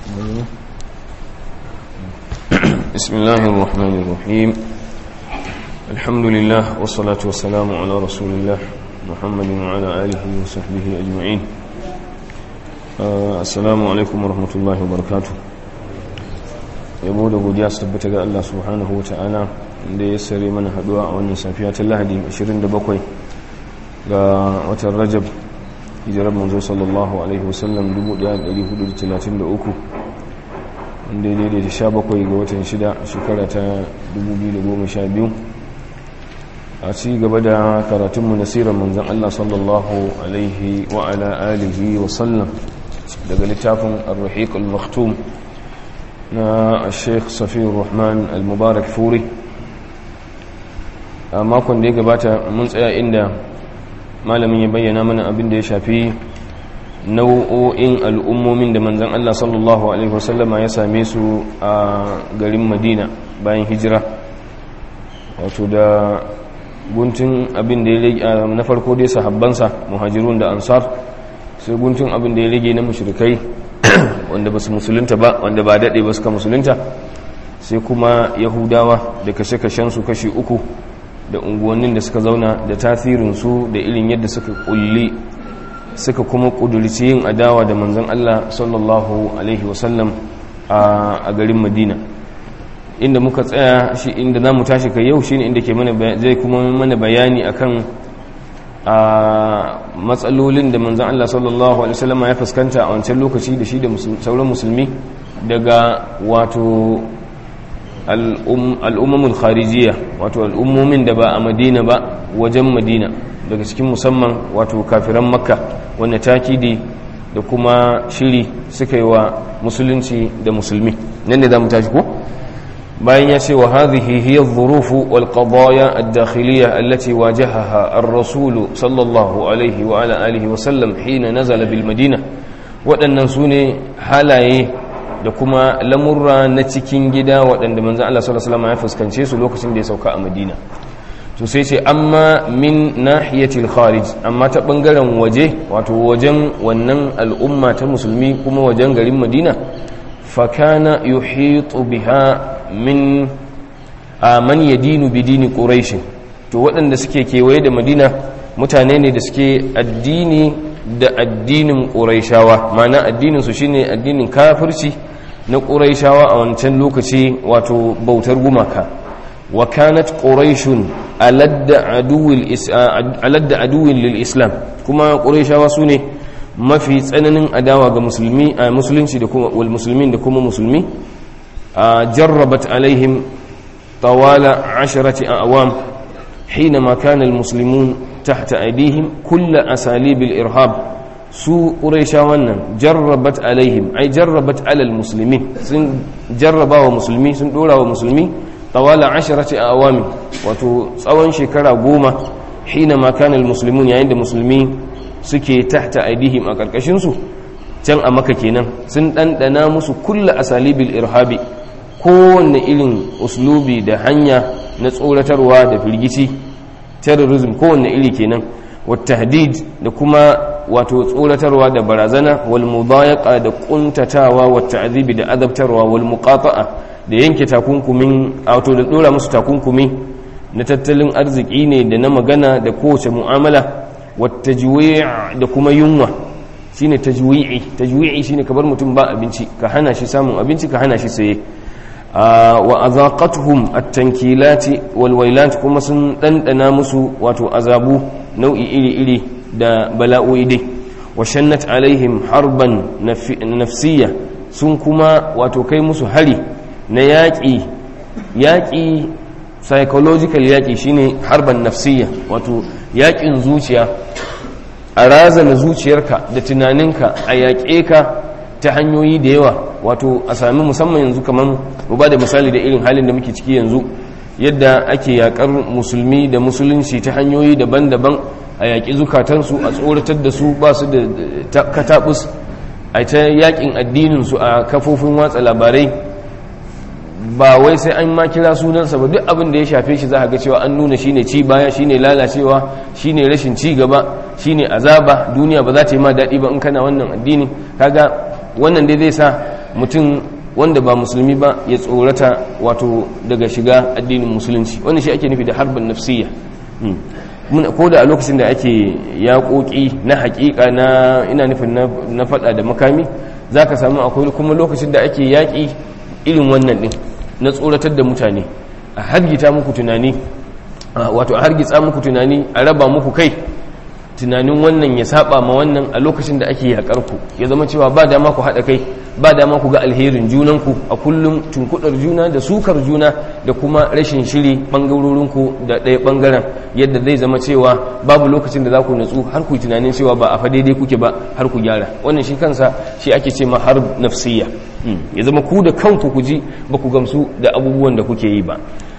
بسم الله الرحمن الرحيم الحمد لله والصلاة والسلام على رسول الله محمد وعلى آله وصحبه أجمعين السلام عليكم ورحمة الله وبركاته yabo da godiya su tabbata ga Allah subhanahu wa ta'ala da ya sare mana haduwa a wannan safiya ta Lahadi 27 ga watan Rajab hijirar manzo sallallahu alaihi wasallam 1433 wanda ya daidai da 17 ga watan 6 shekara ta 2012 a ci gaba da karatunmu na sirar manzon Allah sallallahu alaihi wa ala alihi wa sallam daga littafin ar-rahiq al-maktum na Sheikh Safiyur Rahman al-Mubarak Furi. A makon da ya gabata mun tsaya inda malamin ya bayyana mana abin da ya shafi nau'o'in al'ummomin da manzon Allah sallallahu alaihi wasallama ya same su a garin Madina bayan hijira, wato da guntun abin da ya rage na farko dai sahabbansa muhajirun da ansar, sai guntun abin da ya rage na mushrikai wanda ba su musulunta ba, wanda ba daɗe ba suka musulunta, sai kuma yahudawa da kashe-kashensu kashi uku da unguwannin da suka zauna da tasirinsu da irin yadda suka kulli suka kuma ƙudurci yin adawa da manzon Allah sallallahu alaihi wasallam a garin Madina. Inda muka tsaya shi inda za mu tashi kai yau shine inda ke zai kuma mana bayani akan a matsalolin da manzan Allah sallallahu alaihi wasallam ya fuskanta a wancan lokaci da shi da sauran musulmi daga wato al'ummul kharijiyya, wato al'ummomin da ba a Madina ba, wajen Madina, daga cikin musamman wato kafiran Makka wanda takidi da kuma shiri suka yi wa musulunci da musulmi. nan ne za mu tashi ko bayan ya ce wa hadhihi hiya adh-dhuruf wal qadaya ad-dakhiliyya allati wajahaha ar-rasul sallallahu alaihi wa ala alihi wa sallam hina nazala bil madina. waɗannan sune halaye da kuma lamurra na cikin gida waɗanda manzon Allah sallallahu alaihi wasallam ya fuskance su lokacin da ya sauka a Madina. to sai ce amma min nahiyatil kharij, amma ta bangaren waje, wato wajen wannan al'umma ta musulmi kuma wajen garin Madina, fakana yuhitu biha min man yadinu bidini quraish. to waɗanda suke kewaye da Madina mutane ne da suke addini da addinin quraishawa, ma'ana addinin su shine addinin kafirci na quraishawa a wancan lokaci, wato bautar gumaka. wa kanat quraishun aladda aduwwin lil islam, kuma quraishawa sune mafi tsananin adawa ga musulmi a musulunci da kuma wal muslimin da kuma musulmi. jarrabat alaihim tawala 10 a'wam حينما كان المسلمون تحت أيديهم كل أساليب الإرهاب. su quraisha wannan jarrabat alaihim ay jarrabat ala almuslimin, sun jarraba wa musulmi, sun dora wa musulmi tawala 10 a'wam, wato tsawon shekara 10. حينما كان المسلمون, yayin da musulmi suke tahta aidihim a karkashin su can a Makka kenan, sun dandana musu kullu asalibil irhabi, kowanne irin uslubi da hanya na tsoratarwa da firgici, terrorism kowanne iri kenan, wattahdid da kuma wato tsoratarwa da barazana, wal mudayaqa da kuntatawa, watta'dhibi da azabtarwa, wal muqata'a da yanke takunkumin, wato da dora musu takunkumi na tattalin arziki ne da na magana da kowace mu'amala, wattajwi' da kuma yunwa. shine tajwi'i shine kabar mutum ba abinci, ka hana shi samun abinci, ka hana shi saye. wa azaqatuhum at-tankilati wal wailat, kuma sun dandana musu wato azabu nau'i iri-iri da bala'o'i dai. wa shannat alaihim harban nafsiyya, sun kuma wato kai musu hari na yaƙi psychological yaƙi, shine harban nafsiyya, wato yaƙin zuciya, a razana zuciyarka da tunaninka, a yaƙe ka ta hanyoyi da yawa, wato a sami musamman yanzu kamar mu ba da misali da irin halin da muke ciki yanzu, yadda ake yakar musulmi da musulunci ta hanyoyi daban-daban, a yaƙi zukatansu, a tsoratar da su ba su da katabus, a ta yaƙin addininsu a kafofin watsa labarai. ba wai sai an ma kira sunansa ba, duk abin da ya shafe shi za a ga cewa an nuna shine ci baya, shine lalacewa, shine rashin ci gaba, shine azaba, duniya ba za ta yi ma daɗi ba in kana wannan addini. kaga wannan dai zai sa mutum wanda ba musulmi ba ya tsorata wato daga shiga addinin musulunci. wannan shi ake nufi da harbin nafsiyya. ko da a lokacin da ake yaƙoƙi na haƙiƙa na ina nufin na faɗa da makami, za ka samu akwai kuma lokacin da ake yaƙi irin wannan ɗin na tsoratar da mutane, a hargita muku tunani, wato a hargitsa muku tunani, a raba muku kai, tunanin wannan ya saba ma wannan a lokacin da ake yaƙar ku, ya zama cewa ba dama ku haɗa kai, ba dama ku ga alherin junanku, a kullum tunkuɗar juna da sukar juna da kuma rashin shiri ɓangarorinku da ɗaya ɓangaren, yadda zai zama cewa babu lokacin da za ku natsu har ku tunanin cewa ba a fa daidai kuke ba har ku gyara. wannan shi kansa shi ake ce ma harb nafsiyya. ya zama ku da kanku ku ji ba ku gamsu da abubuwan da kuke yi ba.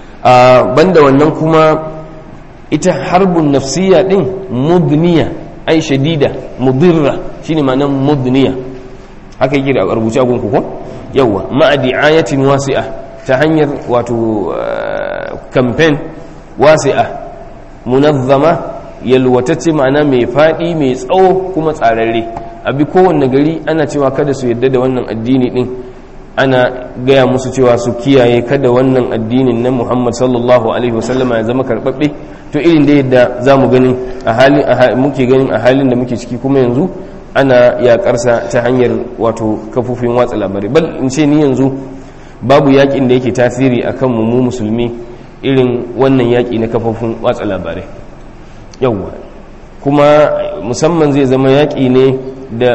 banda wannan kuma ita harbun nafsiyya din mudniya ai shadida mudirra shine ma'anar mudniya, haka yake da rubuce a gunku ko yawa ma'a di'ayatin wasi'a, ta hanyar wato campaign wasi'a munazzama yalwatacce, ma'ana mai fadi mai tsawo kuma tsararre. abi kowanne gari ana cewa kada su yadda da wannan addini din, ana gaya musu cewa su kiyaye kada wannan addinin na Muhammad sallallahu alaihi wasallama ya zama karbabbe. to irin da yadda za mu gani muke ganin a halin da muke ciki kuma yanzu ana yakarsa ta hanyar wato kafofin watsa labarai. bal in ce ni yanzu babu yakin da yake tasiri akan mu musulmi irin wannan yaki na kafofin watsa labarai. yawwa kuma musamman zai zama yaki ne da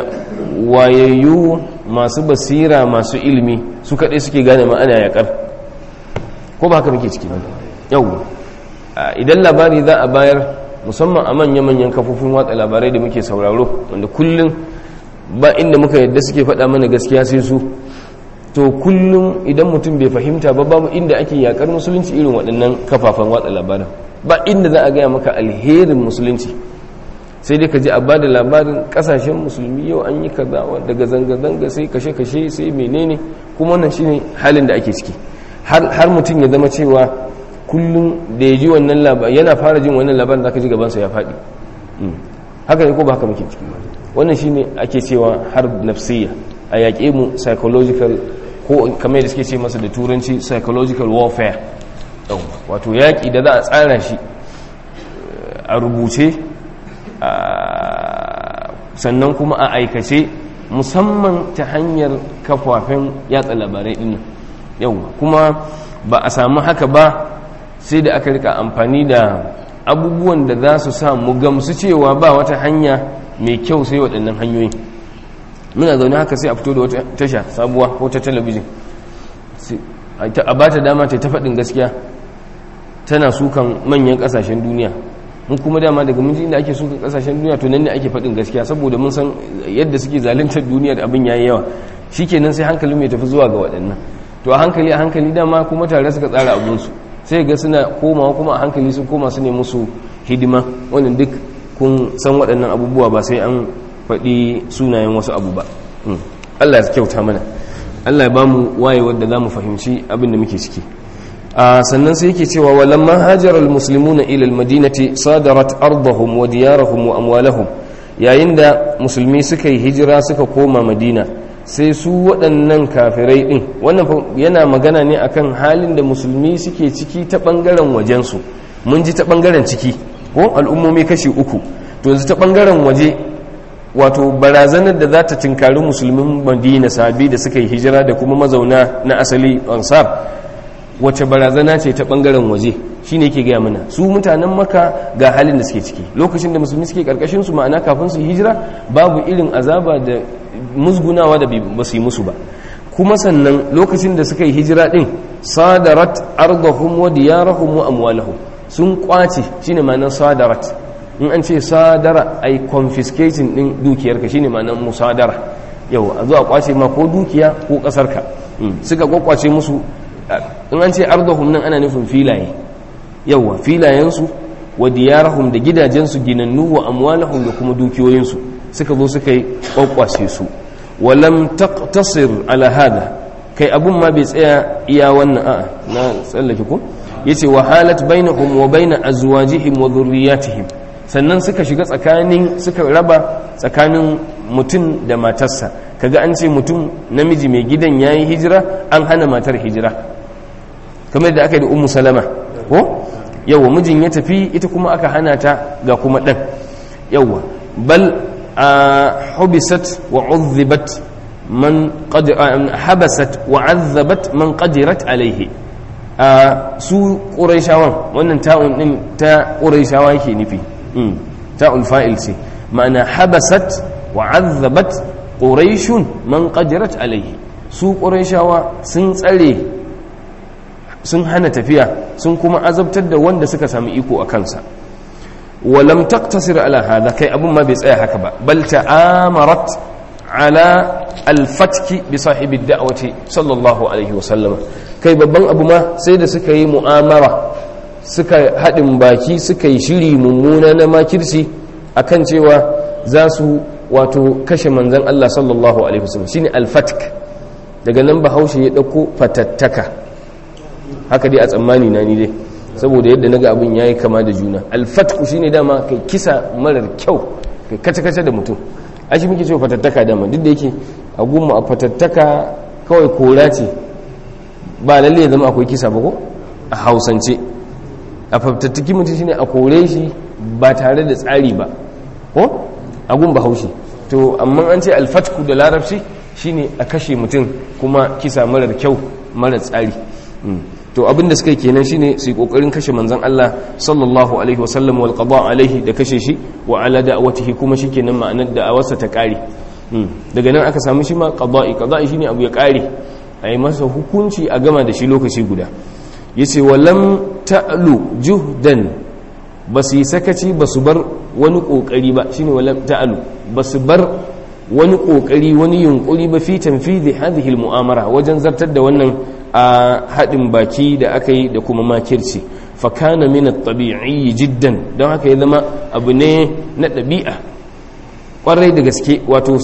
wayayyu masu basira masu ilimi su kaɗai suke gane ma'ana yakar, ko ba haka muke ciki ba. yawwa idan labari za a bayar musamman a manya-manyan kafofin watsa labarai da muke sauraro, wanda kullum ba inda muka yadda suke faɗa mana gaskiya sai su, to kullum idan mutum bai fahimta ba babu inda ake yakar musulunci irin waɗannan kafafen watsa labaran. ba inda za a gaya maka alherin musulunci, sai dai ka ji a ba da labarin ƙasashen musulmi yau an yi kaza, daga zanga-zanga sai kashe-kashe sai menene, kuma wannan shine halin da ake ciki. har mutum ya zama cewa kullum da ya ji wannan labarin, yana fara jin wannan labarin da aka ji gabansa ya faɗi. haka ne ko ba haka muke ciki? wannan shine ake cewa har nafsiyya, a yaƙe mu psychological, ko kamar da suke ce masa da turanci psychological warfare. wato yaƙi da za a tsara shi a rubuce, sannan kuma a aikace, musamman ta hanyar kafafen yatsa labarai ɗin. kuma ba a samu haka ba sai da aka rika amfani da abubuwan da za su sa mu gamsu cewa ba wata hanya mai kyau sai waɗannan hanyoyin. muna zaune haka sai a fito da wata tasha sabuwa ko ta talabijin, a ba ta dama ta faɗin gaskiya, tana sukan manyan ƙasashen duniya. mun kuma dama daga mun ji inda ake sukan ƙasashen duniya, to nan ne ake faɗin gaskiya, saboda mun san yadda suke zaluntar duniya da abin yayi yawa. shikenan sai hankalin mai tafi zuwa ga waɗannan. to a hankali dama kuma tare suka tsara abunsu, sai ga suna komawa kuma a hankali sun koma su ne musu hidima. wannan duk kun san waɗannan abubuwa, ba sai an faɗi sunayen wasu abu ba. Allah ya kyauta mana, Allah ya ba mu wayewar da za mu fahimci abin da muke ciki. sannan sai yake cewa walamma hajara almuslimuna ila almadinati sadarat ardahum wa diyarahum wa amwalahum, yayin da musulmi suka yi hijira suka koma madina, sai su waɗannan kafirai ɗin, wannan yana magana ne akan halin da musulmi suke ciki ta ɓangaren wajensu. mun ji ta ɓangaren ciki ko al'ummomi kashi uku, to yanzu ta ɓangaren waje, wato barazanar da za ta tinkari musulmin madina sabi da suka yi hijira da kuma mazauna na asali ansar, wace barazana ce ta ɓangaren waje, shi ne ke gaya mana. su mutanen maka ga halin da suke ciki lokacin da musulmi suke ƙarƙashinsu, ma'ana kafin su yi hijira babu irin azaba da musgunawa da ba su yi musu ba. kuma sannan lokacin da suka yi hijira din, sadarat ardahum wa diyarahum wa amwalahum, sun kwace, shine ma'anar sadarat. in an ce sadara ai confiscating din dukiyarka, shine ma'anar musadara. yau a zo a kwace ma ko dukiya ko kasarka. suka kwakwace musu. in an ce ardahum nan ana nufin filaye, yawa filayensu, wa diyarahum da gidajensu ginannu, wa amwalahum da kuma dukiyoyinsu, suka zo suka yi kwakwace su. walam taqtasir ala hada, kai abun ma bai tsaya iya wannan. na tsallake ko yace wa halat bainahum wa bain azwajihim wa dhurriyyatihim, sannan suka shiga tsakanin, suka raba tsakanin mutum da matarsa kaga an ce mutum namiji mai gidan yayi hijira an hana matar hijira, kamar da aka yi da ummu salama ko yawa mijin ya tafi ita kuma aka hana ta ga kuma dan yawa bal hubisat wa udhibat man qad habasat wa azzabat man qadirat alaihi. Su quraishawan wannan ta'un din ta quraishawa yake nufi, ta'ul fa'il ce, ma'ana habasat wa azzabat quraishun man qadirat alaihi. Su quraishawa sun tsare, sun hana tafiya, sun kuma azabtar da wanda suka sami iko a kansa. ولم تقتصر على هذا كي أبو ما بيسأي هكذا بل تآمرت على الفتك بصاحب الدعوة صلى الله عليه وسلم كي ببن أبو ما سيد سكي مؤامرة سكي هدم باكي سكي شري ممونا نما كرسي أكن سوى زاسو واتو كشمان زن الله صلى الله عليه وسلم شيني الفتك daga nan bahaushe ya dauko fatattaka haka dai a tsammani na ni dai saboda yadda naga abin yayi kama da juna. Alfatku shine dama kai kisa marar kyau, kai kace-kace da mutum. Ai shi muke cewa fatattaka dama, duk da yake a gumma a fatattaka kawai kora ce, ba lalle ya zama akwai kisa ba ko a Hausance. A fatattaki mutum shine a kore shi ba tare da tsari ba ko a gun Bahaushe. To amma an ce alfatku da Larabci shine a kashe mutum kuma kisa marar kyau, marar tsari. To abinda suka yi kenan shine su yi kokarin kashe manzon Allah sallallahu alaihi wasallam wal qada alaihi da kashe shi wa ala da'watihi kuma shikenan ma'anar da'awarsa ta kare. Daga nan aka samu shi ma qada'i shine abu ya kare, ayi masa hukunci a gama da shi lokaci guda. Yace walam ta'lu juhdan, basu yi sakaci basu bar wani kokari ba, shine walam ta'lu, basu bar wani kokari wani yunkuri ba fi tanfidhi hadhihi al mu'amara, wajen zartar da wannan a haɗin baki da aka yi da kuma makirci. Fakana min at-tabi'i jiddan, don haka ya zama abu ne na ɗabi'a ƙwarai da gaske, wato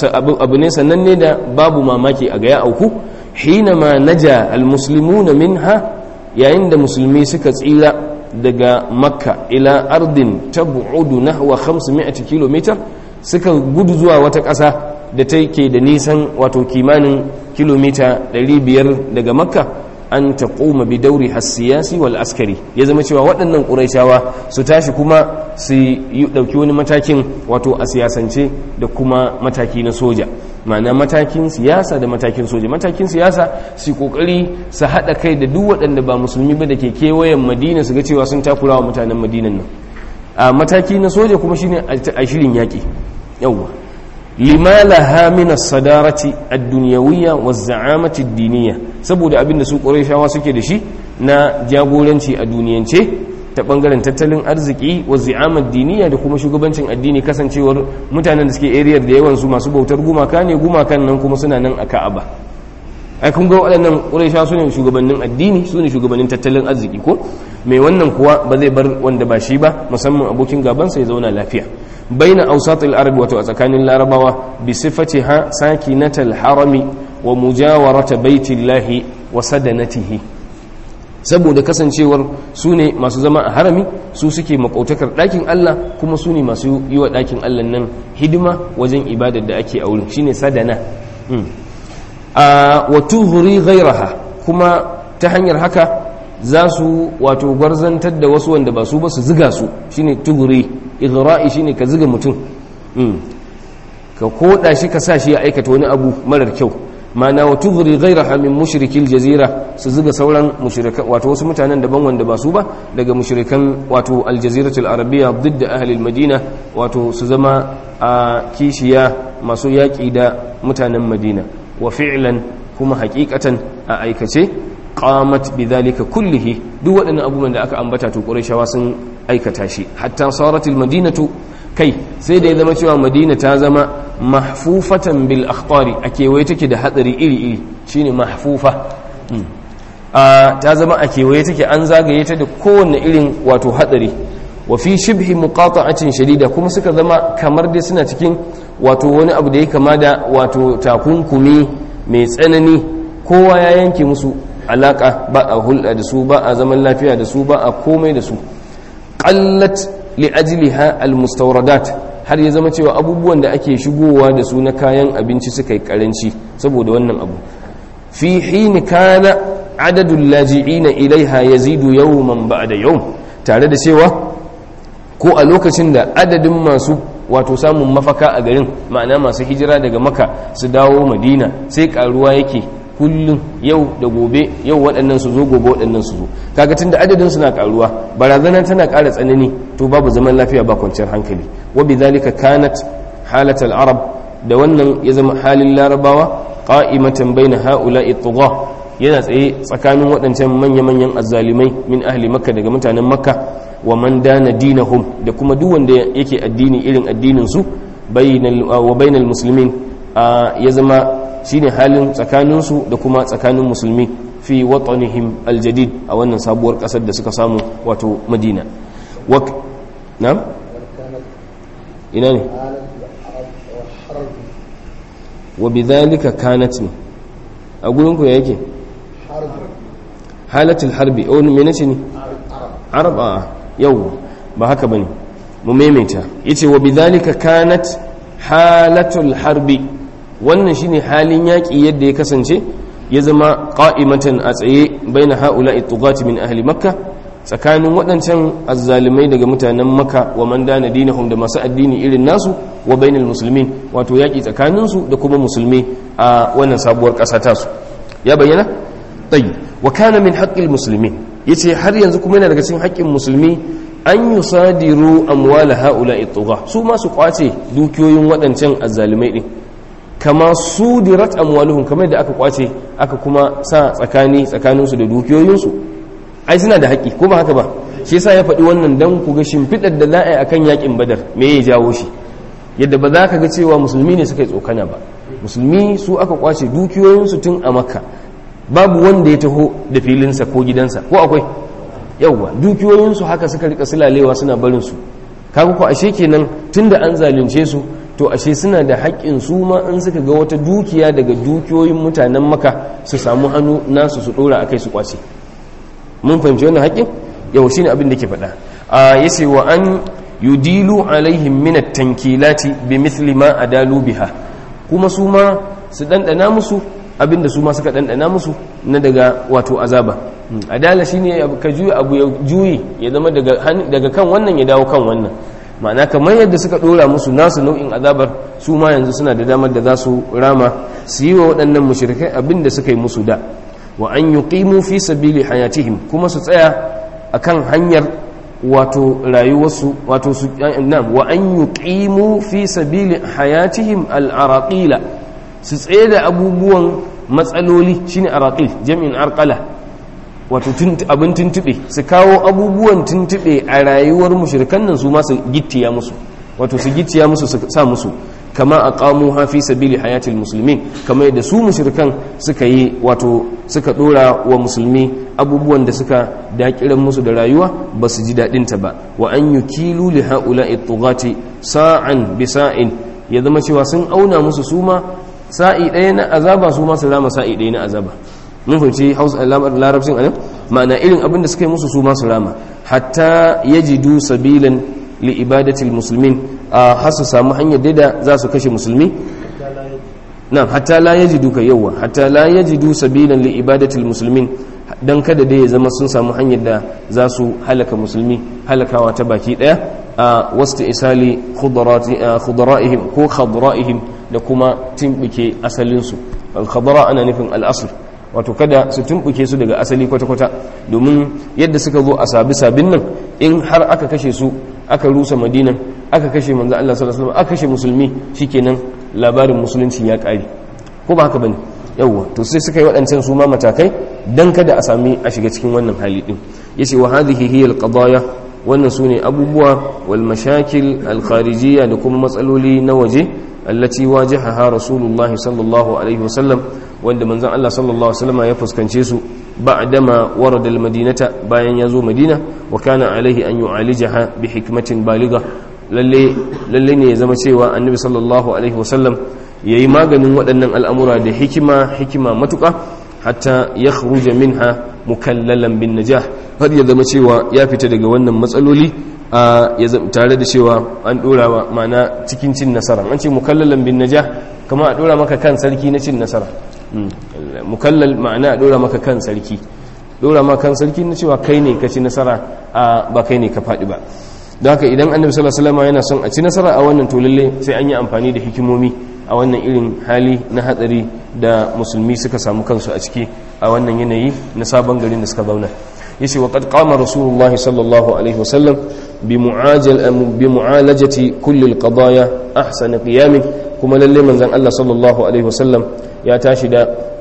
abu ne sannan ne da babu mamaki a ga ya auku. Hinama naja al-muslimuna minha, yayin da musulmi suka tsira daga makka ila ardin tab'udu nahwa 500 km, suka gudu zuwa wata ƙasa da take da nisan wato kimanin kilomita 500 daga makka, an taquma bi dauri has-siyasi wal askari. Ya zama cewa waɗannan quraishawa su tashi kuma su yi dauki wani matakin wato a siyasance da kuma mataki na soja, ma'ana matakin siyasa da matakin soja. Matakin siyasa su kokari su hada kai da duk waɗanda ba musulmi ba da ke kewayen Madina, su ga cewa sun takurawa mutanen Madinan nan. A mataki na soja kuma shine a shirin yaki. Yawwa lima laha min as-sadarati ad-dunyawiyya waz-za'amati ad-diniyya, saboda abinda su Qurayshawa suke da shi na jagoranci a duniyance ta bangaren tattalin arziki wa zi'ama ad-diniyya da kuma shugabancin addini, kasancewar mutanen da suke area da yawan su masu bautar gumaka ne, gumakan nan kuma suna nan a Ka'aba. Ai kun ga waɗannan Qurayshawa su ne shugabannin addini, su ne shugabannin tattalin arziki ko mai wannan kuwa ba zai bar wanda ba shi ba, musamman abokin gabansa ya zauna lafiya. بين أوساط العرب وتوسكان العربوة بصفتها ساكنة الحرم ومجاورة بيت الله وسدنته. saboda kasancewar su ne masu zama a harami, su suke makautakar ɗakin Allah, kuma su ne masu yi wa ɗakin Allah nan hidima wajen ibadar da ake a wurin, shine sadana. wa tuhri ghayraha, kuma ta hanyar haka za su wato gwarzantar da wasu wanda ba su ba, su ziga su, shine tuhri. Ighra'i shine ka ziga mutum, ka koda shi ka sa shi ya aikata wani abu marar kyau. Ma'ana wa tughri ghayraha min mushrikil jazira, su ziga sauran mushrikan wato wasu mutanen daban wanda ba su ba daga mushrikan wato aljaziratul arabiyya didda ahli almadina, wato su zama a kishiya masu yaki da mutanen Madina. Wa fi'lan, kuma hakikatan a aikace, qamat bidhalika kullihi, duk waɗannan abubuwan da aka ambata to Qurayshawa sun aikata shi. Hatta saratil madinatu, kai sai da ya zama cewa Madina ta zama mahfufatan bil akhtari, a kewaye take da hatsari iri-iri, shine mahfufa. Ta zama a kewaye take, an zagaye ta da kowanne irin wato hatsari. Wa fi shibhi muqata'atin shadida, kuma suka zama kamar dai suna cikin wato wani abu da ya kama da wato takunkumi mai tsanani, kowa ya yanke musu alaka, ba a hulɗa da su, ba a zaman lafiya da su, ba a komai da su. Qallat li ajliha almustawradat, har ya zama cewa abubuwan da ake shigowa da su na kayan abinci suka yi karanci saboda wannan abu fi hin kana adadul laji'ina ilaiha yazidu yawman ba'da yawm tare da cewa ko a lokacin da adadin masu wato samun mafaka a garin ma'ana masu hijira daga maka su dawo madina sai karuwa yake kullum yau da gobe yau waɗannan su zo gobe waɗannan su zo kaga tunda adadin suna karuwa barazanar tana ƙara tsanani to babu zaman lafiya ba kwanciyar hankali wa bidhalika kanat halat al-arab da wannan ya zama halin larabawa qa'imatan baina ha'ula'i tugha yana tsaye tsakanin waɗancan manya-manyan azzalimai min ahli makka daga mutanen makka wa man dana dinahum da kuma duk wanda yake addini irin addinin su bainal muslimin ya zama shine halin tsakanin su da kuma tsakanin musulmi fi watanihim aljadid a wannan sabuwar kasar da suka samu wato madina na'am ina ne wa bidhalika kanat ne a gurin ku yake halatul harbi o menene ne arab yau ba haka bane mu maimaita yace wa bidhalika kanat halatul harbi wannan shine halin yaki yadda ya kasance ya zama qa'imatan a tsaye baina haula'i tughati min ahli makkah tsakanin waɗancan azzalimai daga mutanen makka wa man dana dinahum da masu addini irin nasu wa bainal muslimin wato yaki tsakanin su da kuma musulmi a wannan sabuwar ƙasa ta su ya bayyana tayyib wa kana min haqqil muslimin yace har yanzu kuma yana daga cikin haƙƙin musulmi an yusadiru amwal haula'i tugha su ma su kwace dukiyoyin waɗancan azzalimai din kama sudirat amwaluhum kamar da aka kwace aka kuma sa tsakaninsu da dukiyoyinsu ai suna da haƙƙi ko ba haka ba shi yasa ya faɗi wannan dan ku ga shimfiɗar da za a yi akan yaƙin badar me ya jawo shi yadda ba za ka ga cewa musulmi ne suka yi tsokana ba musulmi su aka kwace dukiyoyinsu tun a makka babu wanda ya taho da filinsa ko gidansa ko akwai yauwa dukiyoyinsu haka suka rika silalewa suna barinsu kaga ko ashe kenan tunda an zalunce su to ashe suna da haƙƙin su ma in suka ga wata dukiya daga dukiyoyin mutanen maka su samu hannu nasu su ɗora akai su kwace mun fahimci wannan haƙƙin yau shine abin da ke faɗa yace wa an yudilu alaihim min at-tankilati bimithli ma adalu biha kuma su ma su dandana musu abinda su ma suka dandana musu na daga wato azaba adala shine ka juyi abu ya juyi ya zama daga kan wannan ya dawo kan wannan ma'ana kamar yadda suka dora musu nasu nau'in azabar su ma yanzu suna da damar da za su rama su yi wa waɗannan mushrikai abinda suka yi musu da wa an yuqimu fi sabili hayatihim kuma su tsaya akan hanyar wato rayuwarsu wato su wa an yuqimu fi sabili hayatihim al-araqila su tsaye da abubuwan matsaloli shine araqil jami'in arqala wato abin tuntube su kawo abubuwan tuntube a rayuwar mushrikan nan su ma su gittiya musu wato su gittiya musu su sa musu kama aqamuha fi sabili hayatil muslimin kama yadda su mushrikan suka yi wato suka dora wa musulmi abubuwan da suka dakiran musu da rayuwa ba su ji dadin ta ba wa an yukilu li haula'i tughati sa'an bi sa'in ya zama cewa sun auna musu su ma sa'i ɗaya na azaba su ma su rama sa'i ɗaya na azaba mun fahimci hausa larabcin anan ma'ana irin abin da suka yi musu su ma su rama hatta yajidu sabilan li ibadatil muslimin har su samu hanyar da za su kashe musulmi na'am hatta la yajidu ka yawa hatta la yajidu sabilan li ibadatil muslimin dan kada dai ya zama sun samu hanyar da za su halaka musulmi halakawa ta baki daya a wasta isali khudara'ihim ko khadra'ihim da kuma timbike asalin su al-khadra ana nufin al-asl wato kada su tumbuke su daga asali kwata-kwata domin yadda suka zo a sabin nan in har aka kashe su aka rusa madinan aka kashe manzo Allah sallallahu alaihi wasallam aka kashe musulmi shikenan labarin musulunci ya kare ko ba haka bane yawa to sai suka yi waɗancan su ma matakai dan kada a sami a shiga cikin wannan hali din yace wa hadhihi hiya al-qadaya wannan sune abubuwa wal mashakil al-kharijiyya da kuma matsaloli na waje allati wajahaha rasulullahi sallallahu alaihi wasallam wanda manzon Allah sallallahu alaihi wasallam ya fuskance su ba'dama warada al-madinata bayan ya zo madina wa kana alaihi an yu'alijaha bi hikmatin baligha lalle ne ya zama cewa annabi sallallahu alaihi wasallam yayi maganin waɗannan al'amura da hikima matuƙa hatta yakhruja minha mukallalan bin najah, har ya zama cewa ya fita daga wannan matsaloli tare da cewa an dora wa ma'ana cikin cin nasara. An ce mukallalan bin najah kama a dora maka kan sarki na cin nasara. Mukallal ma'ana a dora maka kan sarki, dora maka kan sarki na cewa kai ne ka ci nasara ba kai ne ka faɗi ba. don haka idan annabi sallallahu alaihi wasallam yana son a ci nasara a wannan to lalle sai an yi amfani da hikimomi a wannan irin hali na hatsari da musulmi suka samu kansu a ciki a wannan yanayi na sabon garin da suka zauna. yace wa qad qama rasulullah sallallahu alaihi wasallam bi mu'alajati kulli alqadaya ahsan qiyam, kuma lalle manzon Allah sallallahu alaihi wasallam ya tashi da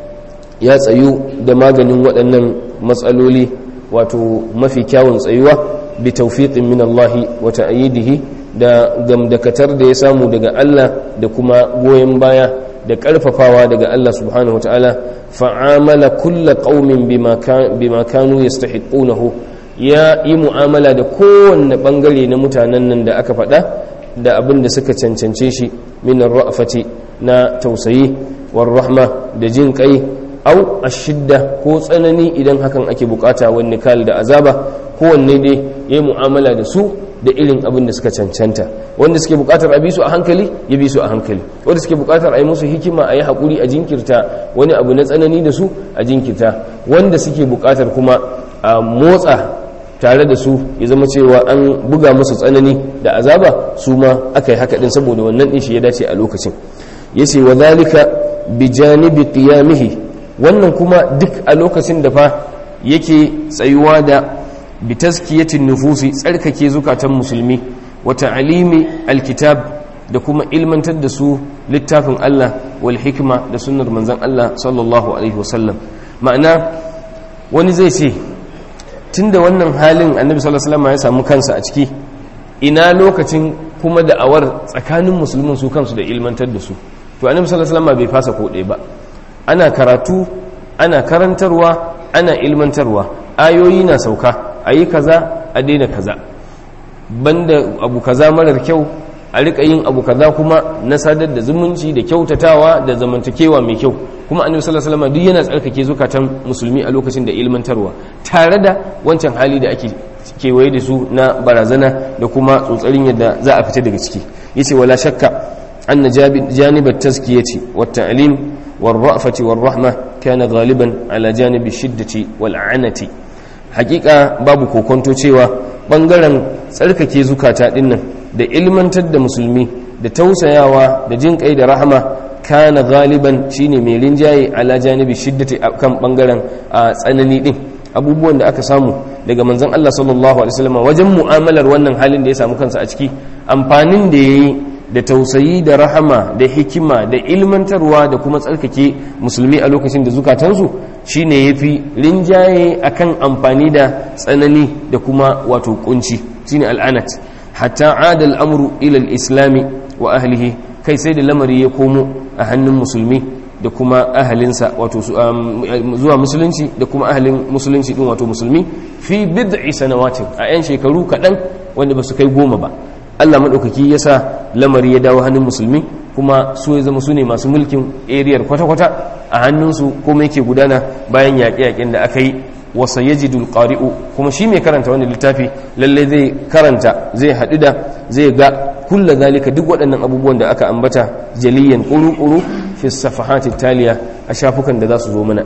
ya tsayu da maganin waɗannan matsaloli wato mafi kyawun tsayuwa bi tawfiqin min Allah wa ta'yidihi, da gamdakatar da ya samu daga Allah da kuma goyen baya da karfafawa daga Allah subhanahu wa ta'ala. fa'amala kulla qaumin bima kanu yastahiqunahu, ya yi mu'amala da kowanne bangare na mutanen nan da aka faɗa da abin da suka cancance shi min ar-ra'fati na tausayi war rahma da jin kai au ashidda ko tsanani idan hakan ake bukata wani kal da azaba, kowanne dai yayi mu'amala da su da irin abin da suka cancanta. Wanda suke bukatar a bi su a hankali ya bi su a hankali, wanda suke bukatar a yi musu hikima a yi haƙuri a jinkirta wani abu na tsanani da su a jinkirta, wanda suke bukatar kuma a motsa tare da su ya zama cewa an buga musu tsanani da azaba, su ma aka yi haka din saboda wannan din shi ya dace a lokacin. yace wa zalika bi janibi qiyamihi, wannan kuma duk a lokacin da fa yake tsayuwa da bi tazkiyatin nufusi, tsarkake zukatan musulmi, wa ta'limi alkitab, da kuma ilmantar da su littafin Allah wal hikma da sunnar manzon Allah sallallahu alaihi wasallam. ma'ana wani zai ce tunda wannan halin annabi sallallahu alaihi wasallam ya samu kansa a ciki, ina lokacin kuma da'awar tsakanin musulmin su kansu da ilmantar da su? To annabi sallallahu alaihi wasallam bai fasa ko ɗaya ba. Ana karatu, ana karantarwa, ana ilmantarwa, ayoyi na sauka, ayi kaza a daina kaza, banda abu kaza marar kyau a rika yin abu kaza kuma na sadar da zumunci da kyautatawa da zamantakewa mai kyau. kuma annabi sallallahu alaihi wasallam duk yana tsarkake zukatan musulmi a lokacin da ilmantarwa, tare da wancan hali da ake kewaye da su na barazana da kuma tsotsarin yadda za a fita daga ciki. yace wala shakka anna janibat tazkiyati wat ta'lim war ra'fati war rahma kana ghaliban ala janibi shiddati wal anati. hakika babu kokonto cewa bangaren tsarkake zukata dinnan da ilmantar da musulmi da tausayawa da jin kai da rahama kana galiban shine mai rinjaye ala janibi shiddati kan bangaren tsanani din. abubuwan da aka samu daga manzon Allah sallallahu alaihi wasallam wajen mu'amalar wannan halin da ya samu kansa a ciki, amfanin da yayi da tausayi da rahama da hikima da ilmantarwa da kuma tsarkake musulmi a lokacin da zukatansu shine yafi rinjaye akan amfani da tsanani da kuma wato kunci, shine al'anat. hatta adal amru ila al-islami wa ahlihi, kai sai da lamari ya komo a hannun musulmi da kuma ahalinsa, wato zuwa musulunci da kuma ahalin musulunci din wato musulmi, fi bid'i sanawatin, a 'yan shekaru kaɗan wanda ba su kai 10 ba. Allah maɗaukaki ya sa lamari ya dawo hannun musulmi, kuma su ya zama su ne masu mulkin eriyar kwata-kwata, a hannunsu kuma yake gudana bayan yaƙe-yaƙen da aka yi. wasa yajidul qari'u, kuma shi mai karanta wani littafi lalle zai karanta, zai haɗu da, zai ga kulla zalika duk waɗannan abubuwan da aka ambata jaliyan ƙuru-ƙuru fi safahati taliya a shafukan da za su zo mana.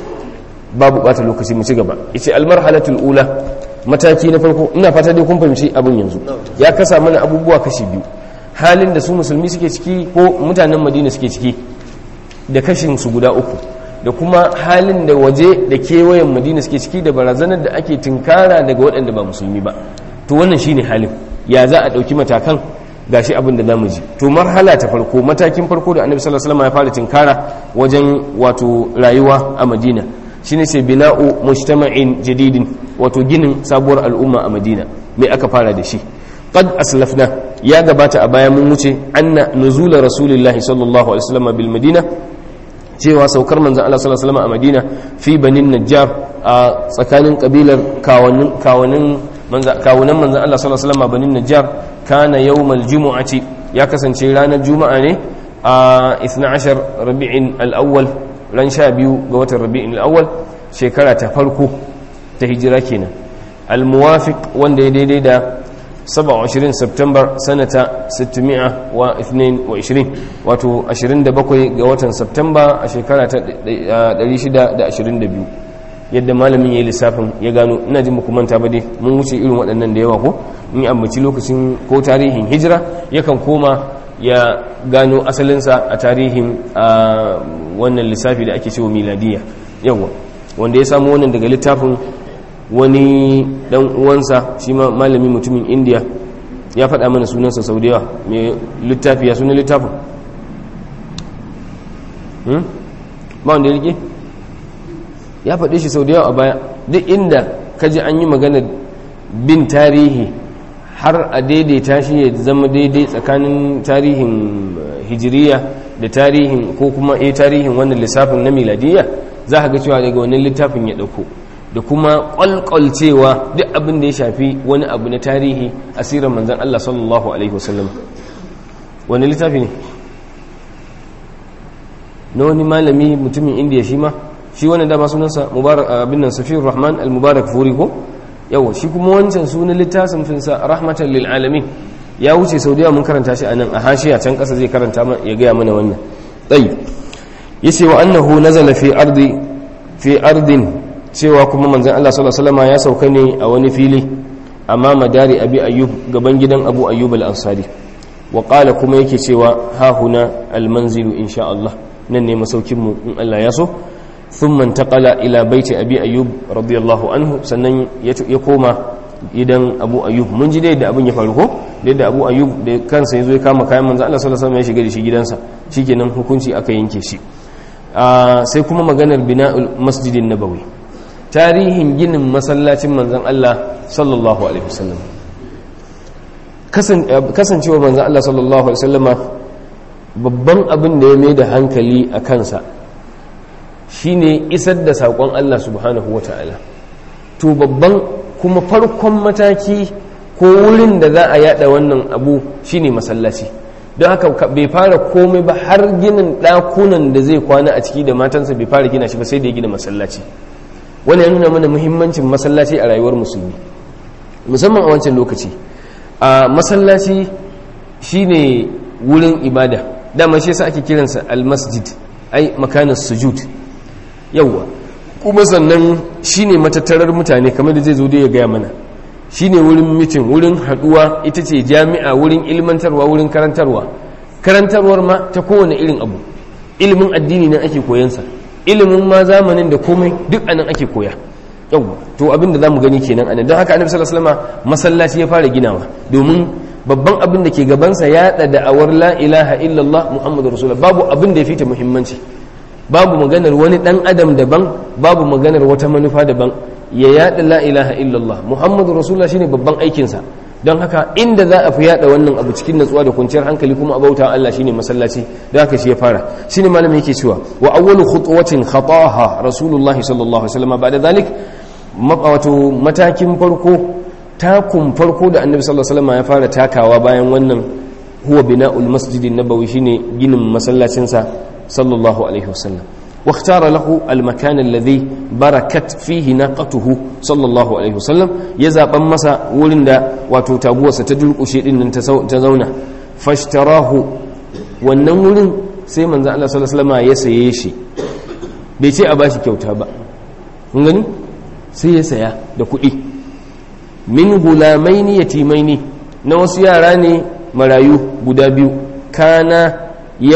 babu ɓata lokaci mu ci gaba. yace almarhalatul ula, mataki na farko, ina fata dai kun fahimci abin yanzu. ya kasa mana abubuwa kashi biyu: halin da su musulmi suke ciki ko mutanen Madina suke ciki da kashin su guda uku, da kuma halin da waje da kewayen Madina suke ciki da barazanar da ake tinkara daga waɗanda ba musulmi ba. to wannan shine halin, ya za a ɗauki matakan, gashi abin da zamu ji. to marhala ta farko, matakin farko da annabi sallallahu alaihi wasallam ya fara tinkara wajen wato rayuwa a Madina shine sai bina'u mujtama'in jadidin, wato ginin sabuwar al'umma a Madina. me aka fara da shi? qad aslafna, ya gabata a baya mun wuce, anna nuzula rasulillahi sallallahu alaihi wasallam bil madina, cewa saukar manzon Allah sallallahu alaihi wasallam a Madina fi banin Najjar, a tsakanin kabilar kawunan manzon Allah sallallahu alaihi wasallam a banin Najjar, kana yawmal jumu'ati, ya kasance ranar juma'a ne a 12 rabi'in al-awwal, ran 12 ga watan rabi'ul awwal shekara ta farko ta hijira kenan al-muwafiq wanda ya daidai da 27 September sanata 622 wato 27 ga watan September a shekara ta 622 yadda malamin yayi lissafin ya gano ina jin muku manta ba dai mun wuce irin waɗannan da yawa ko in ambaci lokacin ko tarihin hijira yakan koma ya gano asalinsa a tarihin wannan lissafi da ake cewa miladiya yawa wanda ya samu wannan daga littafin wani dan uwansa shi ma malami mutumin India ya faɗa mana sunansa sau da yawa mai littafi ya sunan littafin ba wanda ya rike ya faɗe shi sau da yawa a baya duk inda kaji an yi maganar bin tarihi har a daidaita shi ya zama daidai tsakanin tarihin hijiriya da tarihin ko kuma tarihin wannan lissafin na miladiyya za ka ga cewa daga wannan littafin ya ɗauko da kuma ƙwalƙwalcewa duk abin da ya shafi wani abu na tarihi asirar manzan Allah sallallahu Alaihi wasallam wani littafi ne na wani malami mutumin indiya shi ma shi wani dama sunansa abin nan safiyar rahman al-mubarak furi ko yawa shi kuma wancan sunan littafin finsa rahmatan lil alamin ya wuce sau da mun karanta shi a nan a hashiya can ƙasa zai karanta ya gaya mana wannan tsayi yace wa annahu nazala fi ardin cewa kuma manzon Allah sallallahu alaihi wasallam ya sauka ne a wani fili amma madari abi ayyub gaban gidan abu ayyub al-ansari wa qala kuma yake cewa ha huna al-manzilu insha Allah nan ne masaukin mu in Allah ya so thumma intaqala ila baiti abi ayyub radiyallahu anhu sannan ya koma gidan abu ayyub mun ji dai da abin ya faru ko da abu ayyub da kansa yazo ya kama kayan manzon Allah sallallahu alaihi wasallam ya shiga da shi gidansa shikenan hukunci aka yanke shi sai kuma maganar bina'ul masjidin nabawi tarihin ginin masallacin manzan Allah sallallahu alaihi wasallam kasancewa manzan Allah sallallahu alaihi wasallama babban abin da ya mai da hankali a kansa shine isar da saƙon Allah subhanahu wata'ala to babban kuma farkon mataki ko wurin da za a yada wannan abu shine masallaci don haka bai fara komai ba har ginin ɗakunan da zai kwana a ciki da matansa bai fara gina shi ba sai da ya gina masallaci wani ya nuna mana muhimmancin masallaci a rayuwar musulmi musamman a wancan lokaci a masallaci shine wurin ibada dama shi yasa ake kiransa almasjid ai makanin sujud yawa kuma sannan shine matattarar mutane kamar da zai zo da ya gaya mana shine wurin mitin wurin haduwa ita ce jami'a wurin ilmantarwa wurin karantarwar ma ta kowane irin abu ilimin addini nan ake koyansa ilimin ma zamanin da komai duk anan ake koya yau to abinda zamu gani kenan anan don haka annabi sallallahu alaihi wasallam masallaci ya fara ginawa domin babban abin da ke gabansa ya da da'awar la ilaha illallah muhammadur rasulullah babu abin da ya fita muhimmanci babu maganar wani dan adam daban babu maganar wata manufa daban ya yada la ilaha illallah muhammadur rasulullah shine babban aikin sa don haka inda za a fi yada wannan abu cikin natsuwa da kwanciyar hankali kuma abauta Allah shine masallaci don haka shi ya fara shine malamin yake cewa wa awwalu khutwatin khataha rasulullah sallallahu alaihi wasallam ba'da zalik wato matakin farko takun farko da annabi sallallahu alaihi wasallam ya fara takawa bayan wannan huwa bina'ul masjidin nabawi shine ginin masallacin sa sallallahu alaihi wasallam واختار له المكان الذي بركت فيه ناقته صلى الله عليه وسلم يزابن مسا wurin da wato taguwarsa ta durkushe din nan ta zauna fashtarahu wannan wurin sai manzo Allah sallallahu alaihi wasallam ya saye shi bai ce a bashi kyauta ba kun gani sai ya saya da kuɗi min gulamaini yatimaini na wasu yara ne marayu guda biyu kana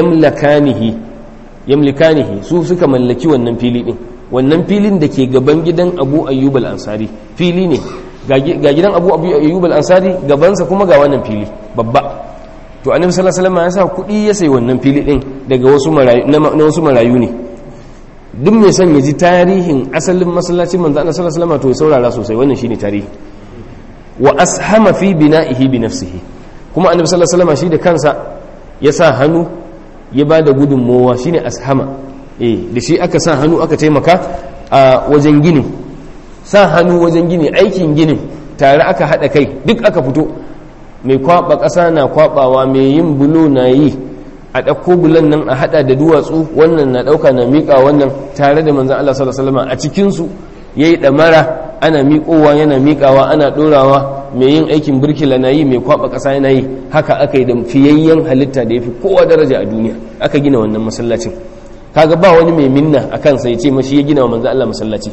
yamlikanihi su suka mallaki wannan fili din wannan filin da ke gaban gidan Abu Ayyub al-Ansari fili ne ga gidan Abu Ayyub al-Ansari gabansa kuma ga wannan fili babba to annabi sallallahu alaihi wasallam ya sa kudi ya sayi wannan fili din daga wasu marayu na wasu marayu ne duk mai son ya ji tarihin asalin masallacin manzo Allah sallallahu alaihi wasallam to ya saurara sosai wannan shine tarihi wa ashama fi bina'ihi bi nafsihi kuma annabi sallallahu alaihi wasallam shi da kansa ya sa hannu ya ba da gudunmowa shine ashama da shi aka sa hannu aka taimaka a wajen gini sa hannu wajen gini aikin ginin tare aka haɗa kai duk aka fito mai kwaba ƙasa na kwabawa mai yin bulo na yi a ɗauko bulan nan a haɗa da duwatsu, wannan na ɗauka na miƙa wannan tare da manzan Allah sallallahu alaihi wasallam a cikinsu ya yi ɗamara ana miƙowa yana miƙawa ana ɗorawa, mai yin aikin birkila na yi, mai kwaɓa ƙasa yana yi. Haka aka yi da fiyayyen halitta da ya fi kowa daraja a duniya aka gina wannan masallacin. Kaga ba wani mai minna a kansa ya ce mashi ya gina wa manzan Allah masallaci.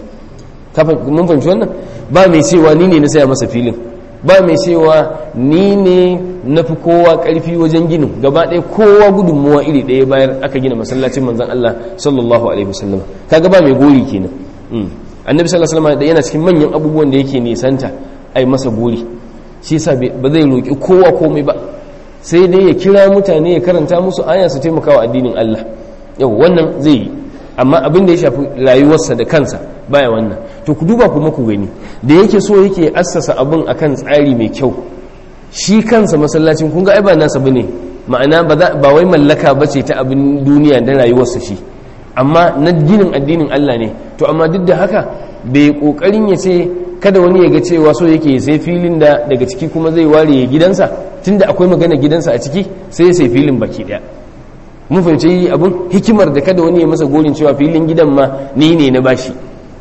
Mun fahimci wannan? Ba mai cewa ni ne na saya masa filin, ba mai cewa ni ne na fi kowa ƙarfi wajen ginin. Gaba ɗaya kowa gudunmuwa iri ɗaya bayar aka gina masallacin manzan Allah sallallahu alaihi wasallam. Kaga ba mai gori kenan. Annabi sallallahu alaihi wasallam yana cikin manyan abubuwan da yake nisanta ai masa gori. Shi yasa ba zai roki kowa komai ba, sai dai ya kira mutane ya karanta musu aya su taimaka wa addinin Allah. Yau wannan zai yi, amma abin da ya shafi rayuwarsa da kansa baya wannan. To ku duba kuma ku gani da yake so yake assasa abin akan tsari mai kyau. Shi kansa masallacin kun ga ai ba nasa bane, ma'ana ba wai mallaka bace ta abin duniya da rayuwarsa shi, amma na ginin addinin Allah ne. To amma duk da haka bai kokarin ya ce kada wani ya ga cewa so yake sai filin da daga ciki kuma zai ware ya gidansa, tunda akwai magana gidansa a ciki sai ya sai filin baki daya. Mun fahimci abun hikimar da kada wani ya masa gorin cewa filin gidan ma ni ne na bashi.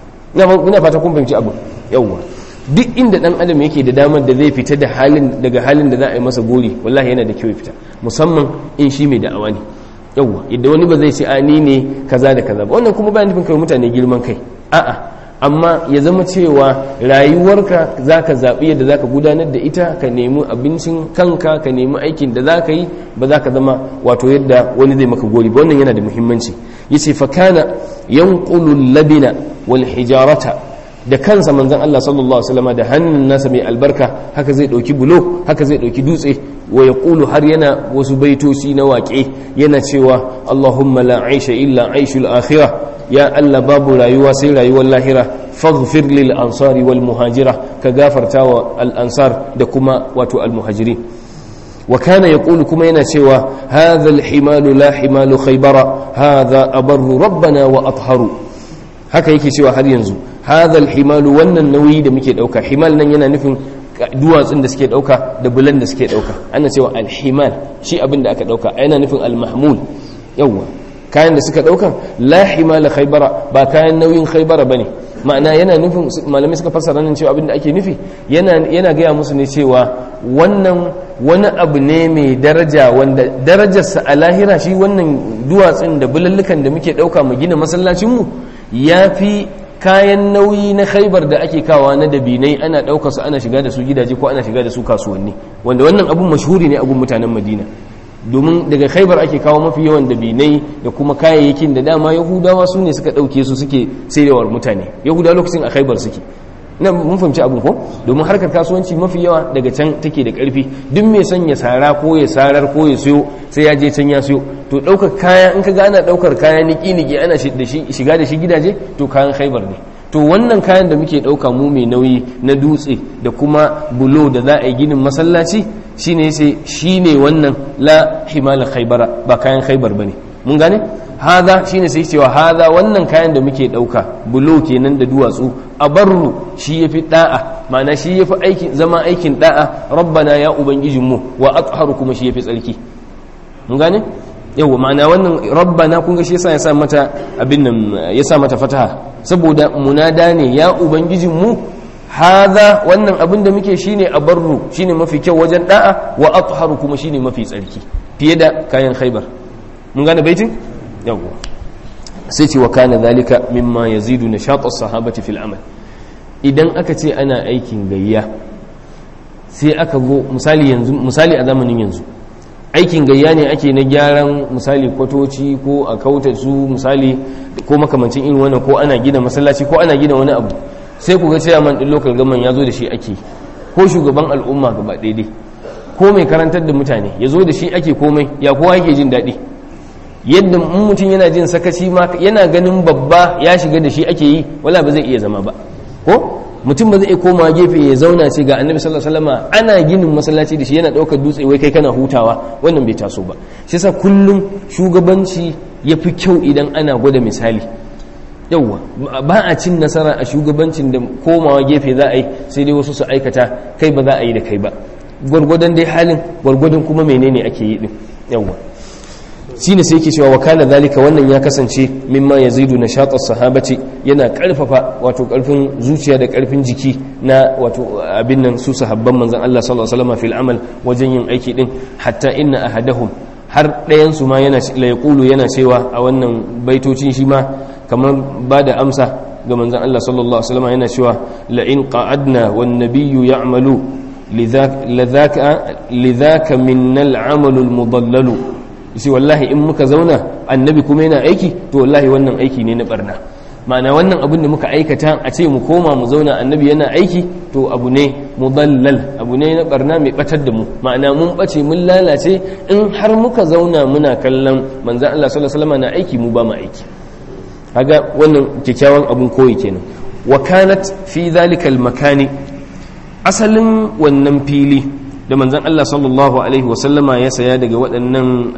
Ina fata kun fahimci abun. Yawwa duk inda dan adam yake da damar da zai fita daga halin da za a yi masa gori, wallahi yana da kyau ya fita, musamman in shi mai da'awa ne. Yawwa yadda wani ba zai ce a ni ne kaza da kaza ba, wannan kuma ba nufin kai mutane girman kai, a'a, amma ya zama cewa rayuwarka zaka zaɓi yadda zaka gudanar da ita, ka nemi abincin kanka, ka nemi aikin da zaka yi, ba za ka zama wato yadda wani zai maka gori ba. Wannan yana da muhimmanci. Yace fa kana yanqulu labina wal hijarata, da kansa manzon Allah sallallahu alaihi wasallam da hannun nasa mai albarka haka zai dauki bulo, haka zai dauki dutse, wa yaqulu har yana wasu baitoci na waƙe yana cewa Allahumma la aisha illa aishul akhirah, ya Allah babu rayuwa sai rayuwar lahira, faghfir lil ansari wal muhajira, ka gafarta wa al ansar da kuma wato al muhajirin. wa kana yaqulu kuma yana cewa hadha al himalu la himalu khaybara hadha abarru rabbana wa atharu. Haka yake cewa har yanzu hadha al himalu, wannan nauyi da muke dauka, himal nan yana nufin duwatsun da suke dauka da bulan da suke dauka, ana cewa al himal shi abin da aka dauka, yana nufin al mahmul. Yawwa kayan da suka daukan la himala khaybara, ba kayan nauyin khaybara bane. Ma'ana yana nufin, malamai suka fassara nan cewa abinda ake nufi yana gaya musu ne cewa wannan wani abu ne mai daraja, wanda darajarsa a lahira, shi wannan duwatsun da bulallukan da muke dauka mu gina masallacinmu ya fi kayan nauyi na khaibar da ake kawa na dabinai ana daukar su ana shiga da su gidaje ko ana shiga da su kasuwanni, wanda wannan abun mashhuri ne abun mutanen Madina, domin daga khaibar ake kawo mafi yawan dabinai da kuma kayayyakin da dama yahudawa su ne suka ɗauke su suke sayarwar mutane. Yahudawa lokacin a khaibar suke, na mun fahimci abin ko, domin harkar kasuwanci mafi yawa daga can take da ƙarfi. Duk mai son ya sara ko ya sarar ko ya siyo sai ya je can ya siyo. To ɗaukar kaya, in ka ga ana ɗaukar kaya niki-niki ana shiga da shi gidaje, to kayan khaibar ne. To wannan kayan da muke ɗauka mu mai nauyi na dutse da kuma bulo da za a yi ginin masallaci, shine yace shine wannan la himala khaybara, ba kayan khaybar bane. Mun gane hada shine sai cewa hada wannan kayan da muke dauka bulo kenan da duwatsu, abarru shi yafi da'a, ma'ana shi yafi aiki zama aikin da'a, rabbana ya ubangijinmu, wa atharu kuma shi yafi tsarki. mun gane yawa ma'ana wannan rabbana kun ga shi yasa ya sa mata abin nan, ya sa mata fataha saboda munada ne, ya ubangijin mu, hadha wannan abin da muke shine abarru, shine mafi kyau wajen da'a, wa atharu kuma shine mafi tsarki fiye da kayan khaybar. mun gane baitin yawa sai ce wa kana zalika mimma yazidu nashat as-sahabati fil amal. idan aka ce ana aikin gayya sai aka go misali a zamanin yanzu aikin gayya ne ake na gyaran misali kwatoci ko a kauta su misali ko makamancin irin wannan, ko ana gina masallaci ko ana gina wani abu, sai ku ga chairman din local government ya zo da shi ake, ko shugaban al'umma gaba daidai, ko mai karantar da mutane ya zo da shi ake komai, ya kowa yake jin daɗi. yadda mutum yana jin sakaci ma yana ganin babba ya shiga da shi ake yi, wala ba zai iya zama ba. ko mutum ba zai iya koma gefe ya zauna ce ga annabi sallallahu alaihi wasallam ana ginin masallaci da shi yana daukar dutse wai kai kana hutawa, wannan bai taso ba. shi yasa kullum shugabanci yafi kyau idan ana gwada misali. yawwa ba a cin nasara a shugabancin da komawa gefe za a yi sai dai wasu su aikata, kai ba za a yi da kai ba, gwargwadon dai halin, gwargwadon kuma menene ake yi din. yawwa shine sai yake cewa wa kana zalika wannan ya kasance mimma yazidu nashat as-sahabati yana karfafa wato karfin zuciya da karfin jiki na wato abin nan su sahabban manzon Allah sallallahu alaihi wasallam fil amal wajen yin aiki din hatta inna ahadahum har ɗayan su ma yana la yaqulu yana cewa a wannan baitocin shi ma kamar ba da amsa ga manzon Allah sallallahu alaihi wasallam yana cewa la in qa'adna wan nabiyyu ya'malu lidhaka minnal 'amalu al-mudallalu sai wallahi in muka zauna annabi kuma yana aiki to wallahi wannan aiki ne na barna ma'ana wannan abin da muka aikata a ce mu koma mu zauna annabi yana aiki to abu ne mudallal abu ne na barna mai batar da mu ma'ana mun bace mun lalace in har muka zauna muna kallon manzon Allah sallallahu alaihi wasallam na aiki mu ba mu aiki kaga wannan kikkiawan abun koyi kenan wa kanat fi zalikal makani asalin wannan fili da manzon Allah sallallahu alaihi wasallama ya saya daga waɗannan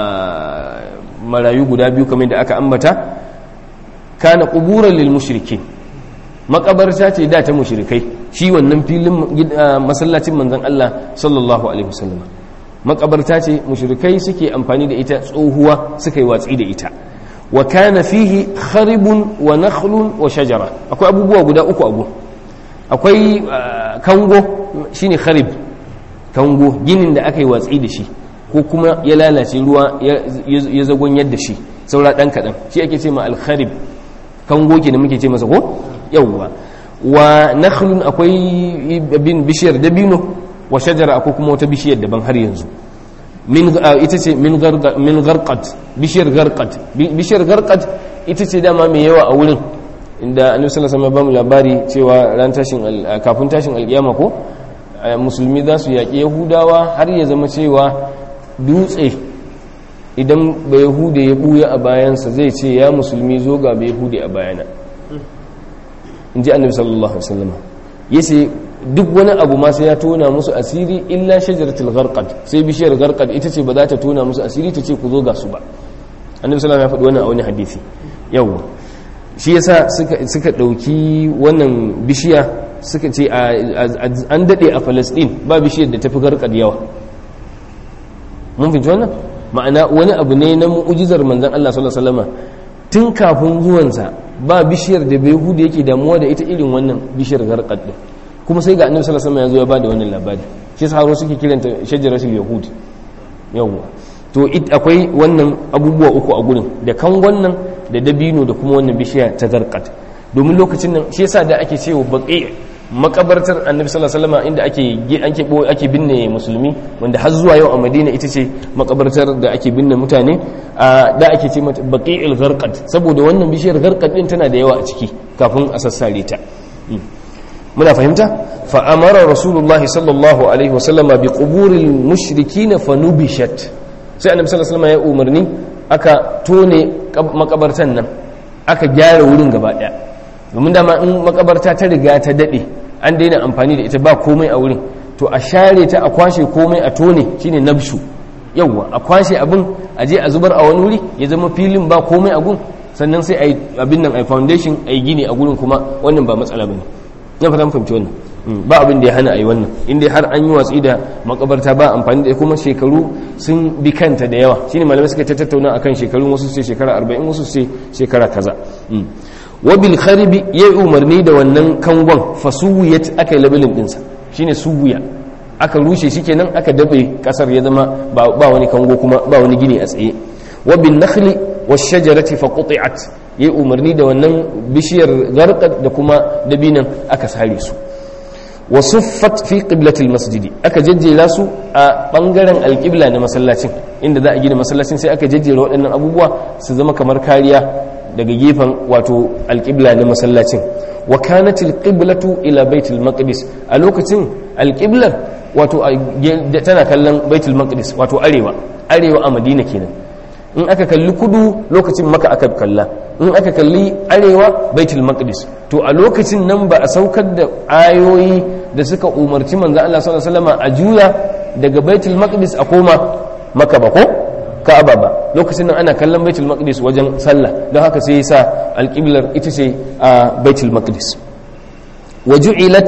marayu guda biyu kamar da aka ambata kana quburan lil mushrikin makabarta ce da ta mushrikai shi wannan filin masallacin manzon Allah sallallahu alaihi wasallama makabarta ce mushrikai suke amfani da ita tsohuwa suka yi watsi da ita wa kana fihi kharibun wa nakhlun wa shajara akwai abubuwa guda uku abu akwai kango shine kharib kango ginin da aka yi watsi da shi ko kuma ya lalace ruwa ya zagon yadda shi saura dan kadan shi ake ce ma al-kharib kango ke da muke ce masa ko yawwa wa nakhlun akwai bin bishiyar dabino wa shajara akwai kuma wata bishiyar daban har yanzu ita ce min garqad bishiyar garqad ita ce dama mai yawa a wurin inda annabi sallallahu alaihi wasallam ba mu labari cewa kafin tashin alkiyama ko musulmi za su yaƙi yahudawa har ya zama cewa dutse idan ba yahude ya buya a bayansa zai ce ya musulmi zo ga ba yahude a bayana in ji annabi sallallahu alaihi wasallam yace duk wani abu ma sai ya tona musu asiri illa shajaratul gharqad sai bishiyar gharqad ita ce ba za ta tona musu asiri ta ce ku zo ga su ba annabi sallallahu alaihi wasallam ya faɗi wannan a wani hadisi yawa shi yasa suka dauki wannan bishiya suka ce an dade a Palestine ba bishiyar da tafi gharqad yawa mun fahimci wannan ma'ana wani abu ne na mu'jizar manzon Allah sallallahu alaihi wasallam tun kafin zuwansa ba bishiyar da bai hude yake damuwa da ita irin wannan bishiyar gharqad din kuma sai ga annabi sallallahu alaihi wasallam ya zo ya bada wannan labari shi saharo suke kiranta shajaratul yahud yawa to akwai wannan abubuwa uku a gurin da kangon nan da dabino da kuma wannan bishiya ta zarqat domin lokacin nan shi yasa da ake cewa baqi makabartar annabi sallallahu alaihi wasallam inda ake binne musulmi wanda har zuwa yau a Madina ita ce makabartar da ake binne mutane da ake ce mata baqi'il gharqad saboda wannan bishiyar gharqad din tana da yawa a ciki kafin a sassare ta muna fahimta fa amara rasulullahi sallallahu alaihi wasallam bi quburil mushrikin fa nubishat sai annabi sallallahu alaihi wasallam ya umarni aka tone makabartan nan aka gyara wurin gaba daya domin dama in makabarta ta riga ta dade an daina amfani da ita ba komai a wurin to a share ta a kwashe komai a tone shine nabshu yawwa a kwashe abin a je a zubar a wani wuri ya zama filin ba komai a gun sannan sai a yi abin nan a yi foundation a yi gini a gurin kuma wannan ba matsala ba ne na fata fahimci wannan ba abin da ya hana a yi wannan inda har an yi watsi da makabarta ba amfani da kuma shekaru sun bi kanta da yawa shine malamai suka tattauna akan shekarun wasu sai shekara 40 wasu sai shekara kaza wabil kharibi ya yi umarni da wannan kangon fasuwiyat aka yi labelin dinsa shine suwiya aka rushe shi kenan aka dabe kasar ya zama ba wani kango kuma ba wani gini a tsaye wabil nakhli washajarati faquti'at ya yi umarni da wannan bishiyar garqad da kuma dabinan aka sare su wasuffat fi qiblatil masjidi aka jejjera su a bangaren alqibla na masallacin inda za a gina masallacin sai aka jejjera waɗannan abubuwa su zama kamar kariya daga gefen wato alƙibla na masallacin wa kanatil qiblatu ila baitul maqdis a lokacin alƙiblar wato tana kallon baitul maqdis wato arewa a madina kenan in aka kalli kudu lokacin maka aka kalla in aka kalli arewa baitul maqdis to a lokacin nan ba a saukar da ayoyi da suka umarci manzo Allah sallallahu alaihi wasallam a juya daga baitul maqdis a koma maka ba ko ka'aba ba lokacin nan ana kallon baitul maqdis wajen sallah don haka sai yasa alqiblar ita ce a baitul maqdis wa ju'ilat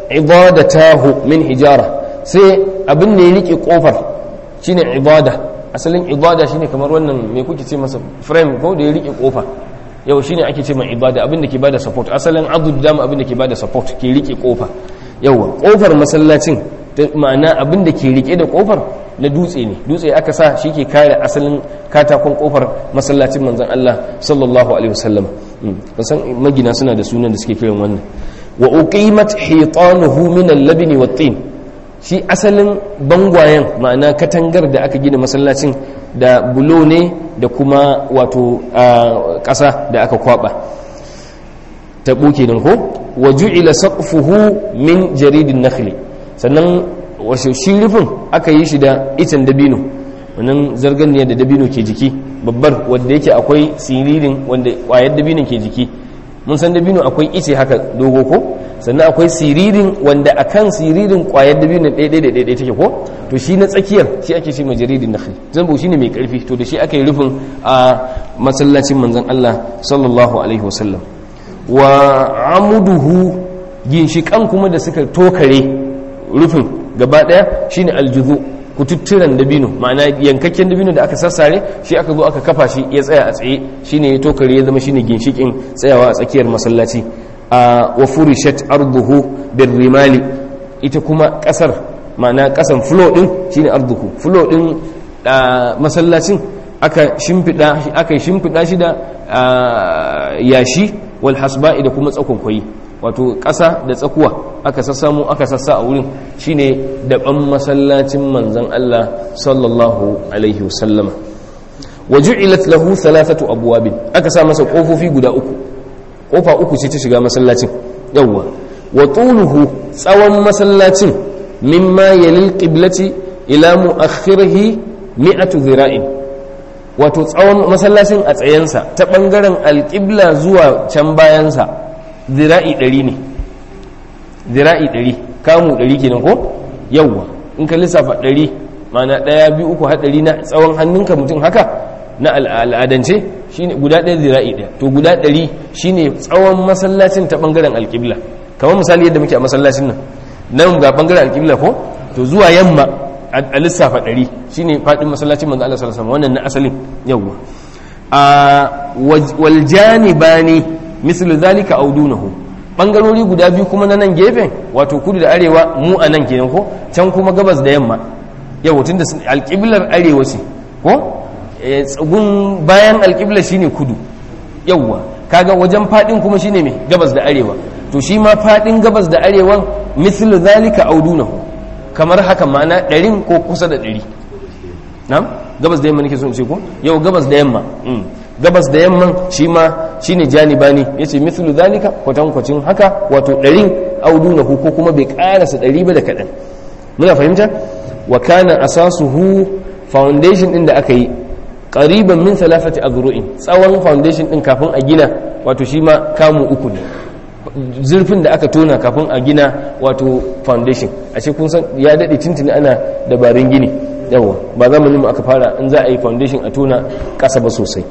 ibadatahu min hijara sai abin ne ya rike kofar shine ibada asalin ibada shine kamar wannan me kuke ce masa frame ko da ya rike kofa yau shine ake ce mai ibada abin da ke bada support asalin azu dama abin da ke bada support ke rike kofa yawa kofar masallacin ma'ana abin da ke rike da kofar na dutse ne dutse aka sa shi ke kare asalin katakon kofar masallacin manzon Allah sallallahu alaihi wasallam san magina suna da sunan da suke kiran wannan wa uqimat hitanuhu min al-labni wat-tin shi asalin bangwayen ma'ana katangar da aka gina masallacin da bulo ne da kuma wato ƙasa da aka kwaba ta buke nan ko wa ju'ila saqfuhu min jaridin nakhli sannan wasu shi rufin aka yi shi da itan dabino wannan zarganiyar da dabino ke jiki babbar wanda yake akwai siririn wanda kwayar dabinin ke jiki mun san dabino akwai ice haka dogo ko sannan akwai siririn wanda akan siririn kwayar dabino ɗaiɗai take ko to shi na tsakiyar shi ake ce majaridin nakhli zambo shine mai karfi to da shi aka yi rufin a masallacin manzon Allah sallallahu alaihi wasallam wa amuduhu ginshikan kuma da suka tokare rufin gaba daya shine aljuzu kututturan dabino ma'ana yankakken dabino da aka sassare shi aka zo aka kafa shi ya tsaya a tsaye shine ya tokare ya zama shine ginshikin tsayawa a tsakiyar masallaci wa furishat arduhu birrimali ita kuma kasar ma'ana kasan floor din shine arduhu floor din masallacin aka shimfida shi da yashi wal hasba'i da kuma tsakonkwayi wato ƙasa da tsakuwa aka sassamu aka sassa a wurin shine daban masallacin manzon Allah sallallahu alaihi wasallama waju'ilat lahu thalathatu abwabin aka sa masa kofofi guda uku kofa uku ce ta shiga masallacin yawwa wa tuluhu tsawon masallacin mimma yalil qiblati ila muakhirihi 100 dhira'in wato tsawon masallacin a tsayensa ta bangaren alqibla zuwa can bayansa zira'i 100 ne zira'i 100 kamu 100 kenan ko yawwa in ka lissafa 100 mana 1 2 3 har 100 na tsawon hannunka mutum haka na al'adance shine guda 1 zira'i 1 to guda 100 shine tsawon masallacin ta bangaren alqibla kamar misali yadda muke a masallacin nan ga bangaren alqibla ko to zuwa yamma a lissafa 100 shine fadin masallacin manzo Allah sallallahu alaihi wasallam wannan na asalin yawwa wal janibani mislu zalika audunahu bangarori guda biyu kuma na nan gefen wato kudu da arewa mu a nan kenan ko can kuma gabas da yamma yau tunda alqiblar arewa ce ko tsagun bayan alqibla shine kudu yawwa kaga wajen fadin kuma shine me gabas da arewa to shi ma fadin gabas da arewan mislu zalika audunahu kamar haka ma'ana 100 ko kusa da 100 na'am gabas da yamma nake so in ce ko yau gabas da yamma gabas da yamman shi ma shine janibani yace mithlu zalika kwatankwacin haka wato 100 audunahu ko kuma bai karasa 100 ba da kadan muna fahimta wa kana asasuhu foundation din da aka yi qariban min thalathati azru'in tsawon foundation din kafin a gina wato shi ma kamu uku ne zurfin da aka tona kafin a gina wato foundation ashe kun san ya dade tuntuni ana dabarun gini yawa ba zamanin mu aka fara in za a yi foundation a tona kasa ba sosai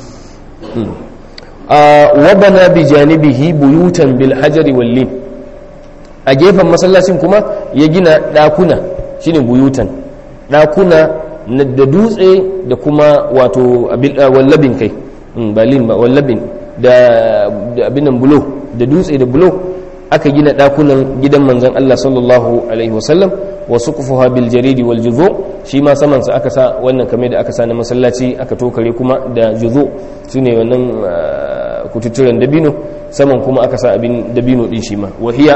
wabana bi janibihi buyutan bil hajari wal lin a gefen masallacin kuma ya gina dakuna shine buyutan dakuna da dutse da kuma wato wallabin kai balin ba wallabin da abin nan bulo da dutse da bulo aka gina dakunan gidan manzon Allah sallallahu alaihi wasallam wa suqfuha bil jaridi wal juzu shi ma saman sa aka sa wannan kamar da aka sa na masallaci aka tokare kuma da juzu shine wannan kututturen dabino saman kuma aka sa abin dabino din shi ma wa hiya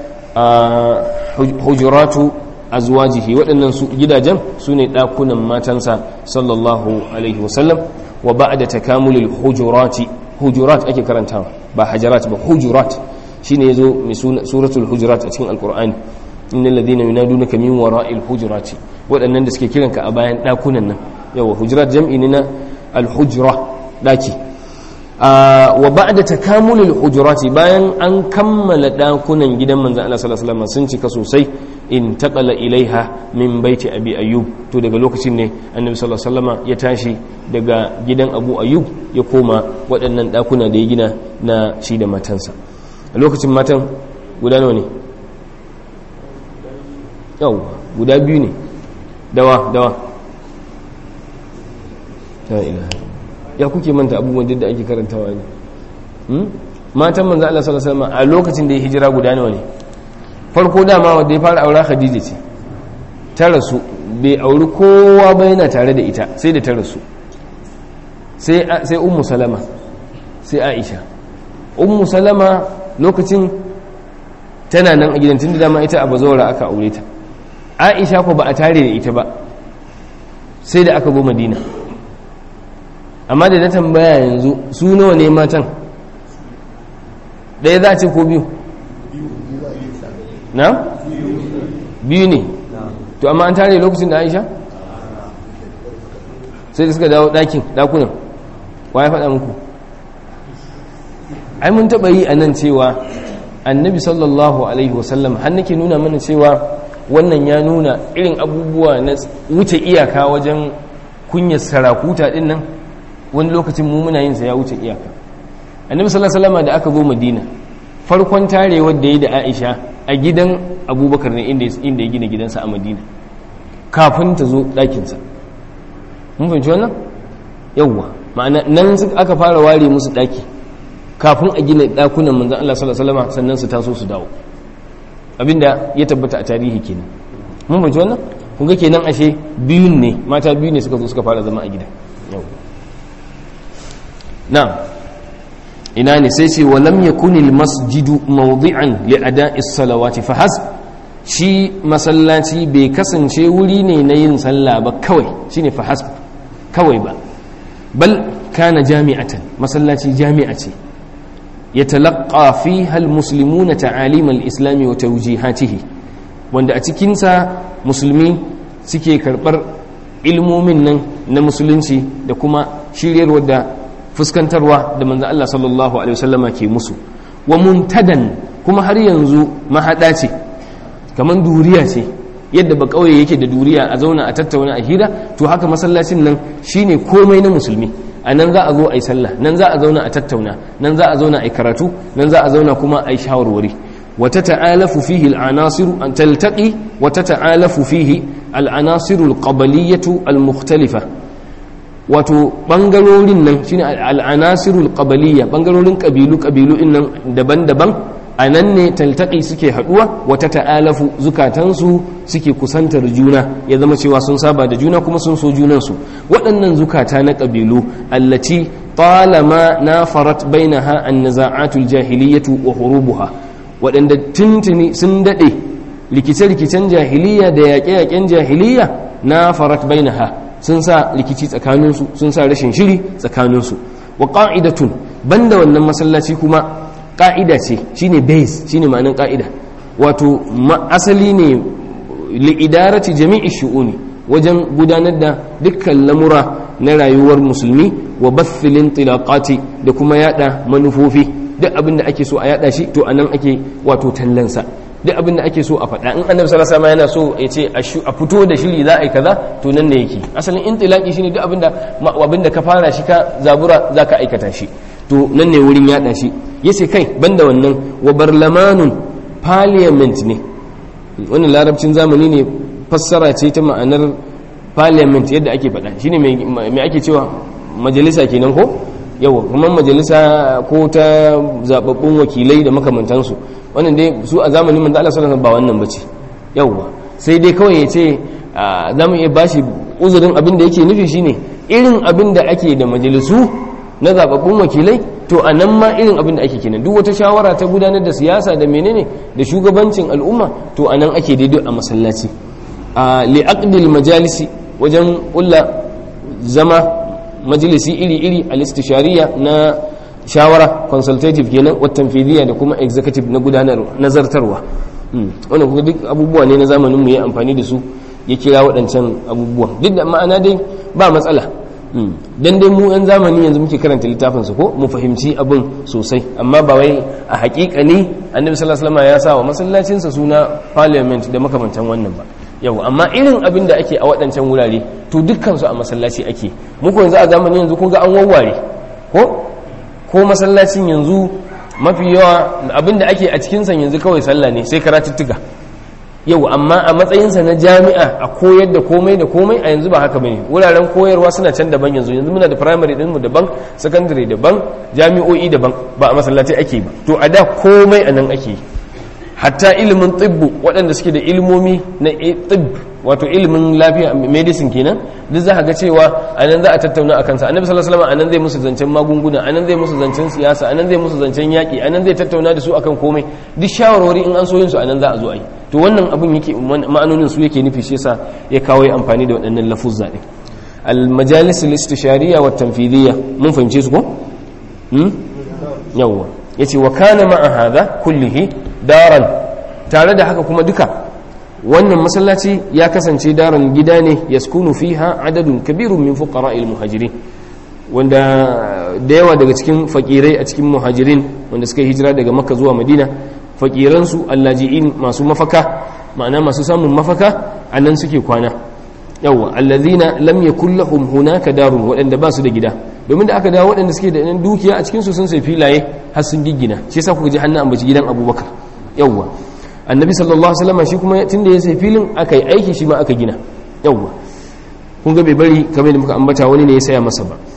hujuratu azwajihi waɗannan su gidajen sune dakunan matansa sallallahu alaihi wasallam wa ba'da takamulil hujurati hujurat ake karantawa ba hajarat ba hujurat shine yazo mai suratul hujurat a cikin alqur'ani innal ladina yunadunaka min wara'il hujurati waɗannan da suke kiranka a bayan dakunan nan yawa hujurat jam'i ne na alhujra daki wa ba'da takamulil hujurati bayan an kammala dakunan gidan manzon Allah sallallahu alaihi wasallam sun cika sosai in taqala ilaiha min baiti abi ayyub to daga lokacin ne annabi sallallahu alaihi wasallam ya tashi daga gidan abu ayyub ya koma waɗannan dakuna da ya gina na shi da matansa a lokacin matan guda nawa ne yau guda biyu ne dawa la ilaha ya kuke manta abubuwan da ake karantawa ne matan manzo Allah sallallahu alaihi wasallam a lokacin da ya hijira guda nawa ne farko dama wanda ya fara aura Khadija ce ta rasu bai auri kowa ba yana tare da ita sai da ta rasu sai ummu salama sai aisha ummu salama lokacin tana nan a gidan tunda dama ita a bazawara aka aure ta aisha ko ba a tare da ita ba sai da aka zo madina amma da na tambaya yanzu su nawa ne matan ɗaya za a ce ko biyu na? biyu ne to amma an tare lokacin da aisha sai da suka dawo ɗakunan wa ya faɗa muku ai mun taɓa yi a nan cewa annabi sallallahu alaihi wasallam har nake nuna mana cewa wannan ya nuna irin abubuwa na wuce iyaka wajen kunyar sarakuta ɗin nan wani lokacin mu muna yin sa ya wuce iyaka annabi sallallahu alaihi wasallam da aka zo madina farkon tarewar da yi da aisha a gidan abubakar ne inda ya gina gidansa a madina kafin ta zo ɗakinsa mun fahimci wannan yawwa ma'ana nan aka fara ware musu ɗaki kafin a gina ɗakunan manzan Allah sallallahu alaihi wasallam sannan su taso su dawo abinda ya tabbata a tarihi kenan mun fahimci wannan kun ga kenan ashe biyun ne mata biyu ne suka zo suka fara zama a gida na'am ina ne sai ce wa lam yakunil masjidu mawdi'an li ada'is salawati fa hasb shi masallaci bai kasance wuri ne na yin sallah ba kawai shine fa hasb kawai ba bal kana jami'atan masallaci jami'a ce yatalaqqa fiha almuslimuna ta'alim alislam wa tawjihatihi wanda a cikin sa musulmi suke karbar ilmomin nan na musulunci da kuma shiryarwar da fuskantarwa da manzon Allah sallallahu alaihi wasallama ke musu wa muntadan kuma har yanzu mahada ce kaman duriya ce yadda ba kauye yake da duriya a zauna a tattauna a hira to haka masallacin nan shine komai na musulmi a nan za a zo a yi sallah nan za a zauna a tattauna nan za a zauna a yi karatu nan za a zauna kuma a yi shawarwari wata ta'alafu fihi al'anasiru an taltaqi wata ta'alafu fihi al'anasiru al-qabaliyatu al-mukhtalifa wato bangarorin nan shine al'anasirul qabaliyya bangarorin kabilu nan daban-daban a nan ne taltaqi suke haduwa wata ta'alafu zukatansu suke kusantar juna ya zama cewa sun saba da juna kuma sun so junansu waɗannan zukata na kabilu allati talama nafarat bainaha an-naza'atul jahiliyyatu wa hurubuha waɗanda tuntuni sun dade rikice-rikicen jahiliya da yaƙe-yaƙen jahiliya nafarat bainaha sun sa rikici tsakaninsu sun sa rashin shiri tsakaninsu wa ƙa'idatun banda wannan masallaci kuma ƙa'ida ce shine base shine ma'anin ƙa'ida wato asali ne li'idarati jami'i shu'uni wajen gudanar da dukkan lamura na rayuwar musulmi wa bathilin tilaqati da kuma yada manufofi duk abin da ake so a yada shi to anan ake wato tallansa duk abin da ake so a faɗa in annabi sallallahu alaihi wasallam yana so ya ce a fito da shiri za a yi kaza to nan ne yake asalin intilaqi shine duk abin da ka fara shi ka zabura zaka aikata shi to nan ne wurin yada shi yace kai banda wannan wa barlamanun parliament ne wannan larabcin zamani ne fassara ce ta ma'anar parliament yadda ake faɗa shine me ake cewa majalisa kenan ko yawa kuma majalisa ko ta zababbun wakilai da makamantansu wannan dai su a zamanin manzo Allah sallallahu alaihi wasallam ba wannan bace yawa sai dai kawai yace zamu iya bashi uzurin abin da yake nufi shine irin abin da ake da majalisu na zababbun wakilai to anan ma irin abin da ake kenan duk wata shawara ta gudanar da siyasa da menene da shugabancin al'umma to anan ake daidai a masallaci li aqdil majalisi wajen kulla zama majalisi iri-iri al-istishariya na shawara consultative kenan wa tanfidiyya da kuma executive na gudanarwa nazartarwa wannan kuma duk abubuwa ne na zamanin mu ya amfani da su ya kira waɗancan abubuwan duk da ma'ana dai ba matsala dan dai mu yan zamani yanzu muke karanta littafin su ko mu fahimci abin sosai amma ba wai a haƙiƙa ne annabi sallallahu alaihi wasallam ya sa wa masallacin sa suna parliament da makamantan wannan ba yau amma irin abin da ake a waɗancan wurare to dukkan su a masallaci ake muku yanzu a zamanin yanzu kun ga an wawware ko masallacin yanzu mafi yawa abin da ake a cikin san yanzu kawai sallah ne sai karatuttuka yau amma a matsayinsa na jami'a a koyar da komai da komai a yanzu ba haka bane. Wuraren koyarwa suna can daban yanzu muna da primary din mu daban, secondary daban, jami'o'i daban, ba a masallatai ake ba. To a da komai a nan ake yi, hatta ilimin tibbu waɗanda suke da ilmomi na tibb wato ilimin lafiya medicine kenan, duk za ka ga cewa anan za a tattauna a kansa. Annabi sallallahu alaihi wasallam anan zai musu zancen magunguna, anan zai musu zancen siyasa, anan zai musu zancen yaƙi, anan zai tattauna da su akan komai. Duk shawarwari in an so yin su anan za a zo a yi. To wannan abin yake ma'anonin su yake nufi, shi yasa ya kawo amfani da waɗannan lafuzza din. Al-majalis al-istishariya wa tanfidiyya mun fahimce su ko? Yawwa yace wa kana ma'a hadha kullihi daran, tare da haka kuma duka wannan masallaci ya kasance daran gida ne yaskunu fiha adadun kabirun min fuqara'il muhajirin, wanda da yawa daga cikin fakirai a cikin muhajirin wanda suka hijira daga makka zuwa madina, fakiransu allaji'in masu mafaka, ma'ana masu samun mafaka a nan suke kwana. yawwa allazina lam yakul lahum hunaka darun, waɗanda ba su da gida, domin da aka dawo waɗanda suke da nan dukiya a cikin su sun sai filaye har sun giggina. Shi yasa kuka ji hannun ambaci gidan abubakar. yawwa annabi sallallahu alaihi wasallam shi kuma tunda ya sai filin aka yi aiki, shi ma aka gina. yawwa kun ga bai bari kamar da muka ambata wani ne ya saya masa ba.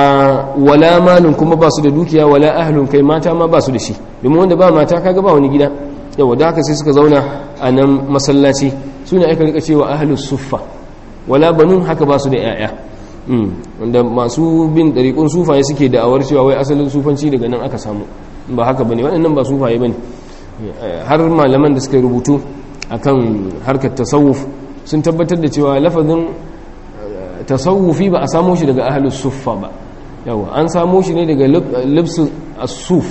Wala malun, kuma ba su da dukiya, wala ahlun, kai mata ma ba su da shi, domin wanda ba mata kaga ba wani gida. yawwa da haka sai suka zauna a nan masallaci, suna aka rika cewa ahlus suffa. wala banun, haka ba su da 'ya'ya. wanda masu bin ɗariƙun sufaye suke da'awar cewa wai asalin sufanci daga nan aka samu, ba haka bane, waɗannan ba sufaye bane. har malaman da suka rubutu akan harkar tasawuf sun tabbatar da cewa lafazin tasawufi ba a samo shi daga ahlus suffa ba. yawa an samo shi ne daga libsu as-suf,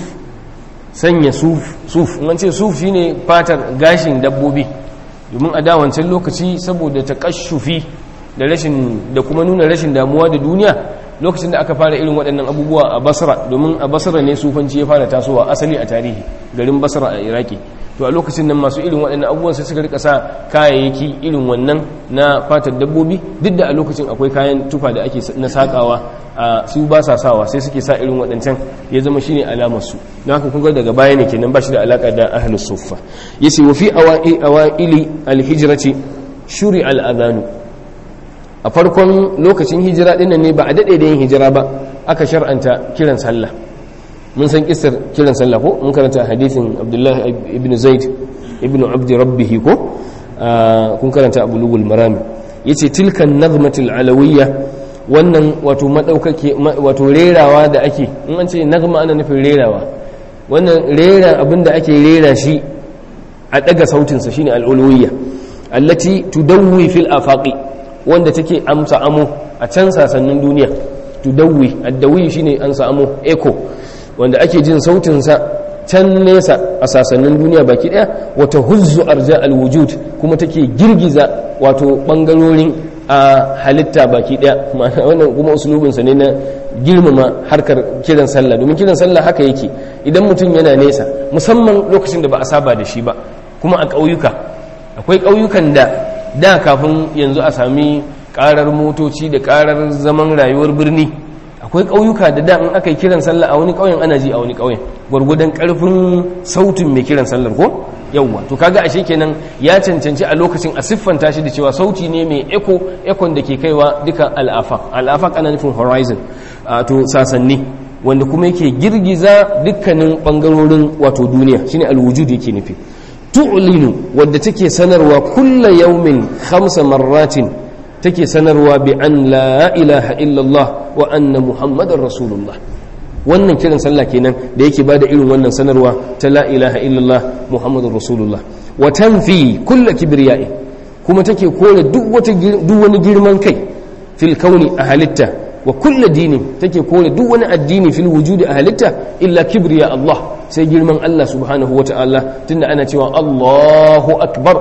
sanya suf. an ce suf shine fatar gashin dabbobi, domin a da wancan lokaci saboda takashufi da kuma nuna rashin damuwa da duniya, lokacin da aka fara irin waɗannan abubuwa a Basra, domin a Basra ne sufanci ya fara tasowa asali a tarihi, garin Basra a Iraki. to a lokacin nan masu irin waɗannan abubuwan sai suka rika sa kayayyaki irin wannan na fatar dabbobi, duk da a lokacin akwai kayan tufa da ake na sakawa a su ba sa sawa, sai suke sa irin waɗancan, ya zama shine alamar su. don haka kun ga daga baya ne kenan, ba shi da alaka da ahlus suffa. yace wa fi awaili al-hijrati shuri al-adhanu, a farkon lokacin hijira din ne, ba a dade da yin hijira ba, aka shar'anta kiran sallah. mun san kissar kiran sallah ko mun karanta hadisin Abdullah ibn Zaid ibn Abd Rabbih ko kun karanta Bulughul Maram. yace tilkan nazmatul alawiyya, wannan wato madaukake wato rerawa da ake, in an ce nazma ana nufin rerawa, wannan rera abinda ake rera shi a daga sautin sa shine al-ulwiyya, allati tudawwi fil afaqi, wanda take amsa amo a can sasannin duniya. tudawwi, addawi shine an samu echo, wanda ake jin sautinsa can nesa a sasannin duniya baki daya. wata huzzu arja alwujud, kuma take girgiza wato bangarorin a halitta baki daya. wannan kuma usulubinsa ne na girmama harkar kiran sallah, domin kiran sallah haka yake idan mutum yana nesa, musamman lokacin da ba a saba da shi ba, kuma a ƙauyuka. akwai ƙauyukan da kafin yanzu a sami karar motoci da karar zaman rayuwar birni, akwai ƙauyuka da in aka yi kiran sallah a wani ƙauyen ana ji a wani ƙauyen, gwargwadon ƙarfin sautin mai kiran sallar ko yawwa. to kaga ashe kenan ya cancanci a lokacin a siffanta shi da cewa sauti ne mai ekon da ke kaiwa duka al'afaq ana nufin horizon, to sasanni, wanda kuma yake girgiza dukkanin bangarorin wato duniya, shine alwujud yake nufi. tu'linu, wadda take sanarwa kulla yawmin 5 marratin, take sanarwa bi an la ilaha illallah wa anna muhammadar rasulullah. wannan kiran sallah kenan da yake bada irin wannan sanarwa ta la ilaha illallah muhammadur rasulullah. wa tanfi kullu kibriya'i, kuma take kore duk wani girman kai fil kauni a halitta, wa kullu dini, take kore duk wani addini fil wujudi a halitta, illa kibriya Allah, sai girman Allah subhanahu wa ta'ala, tunda ana cewa Allahu akbar.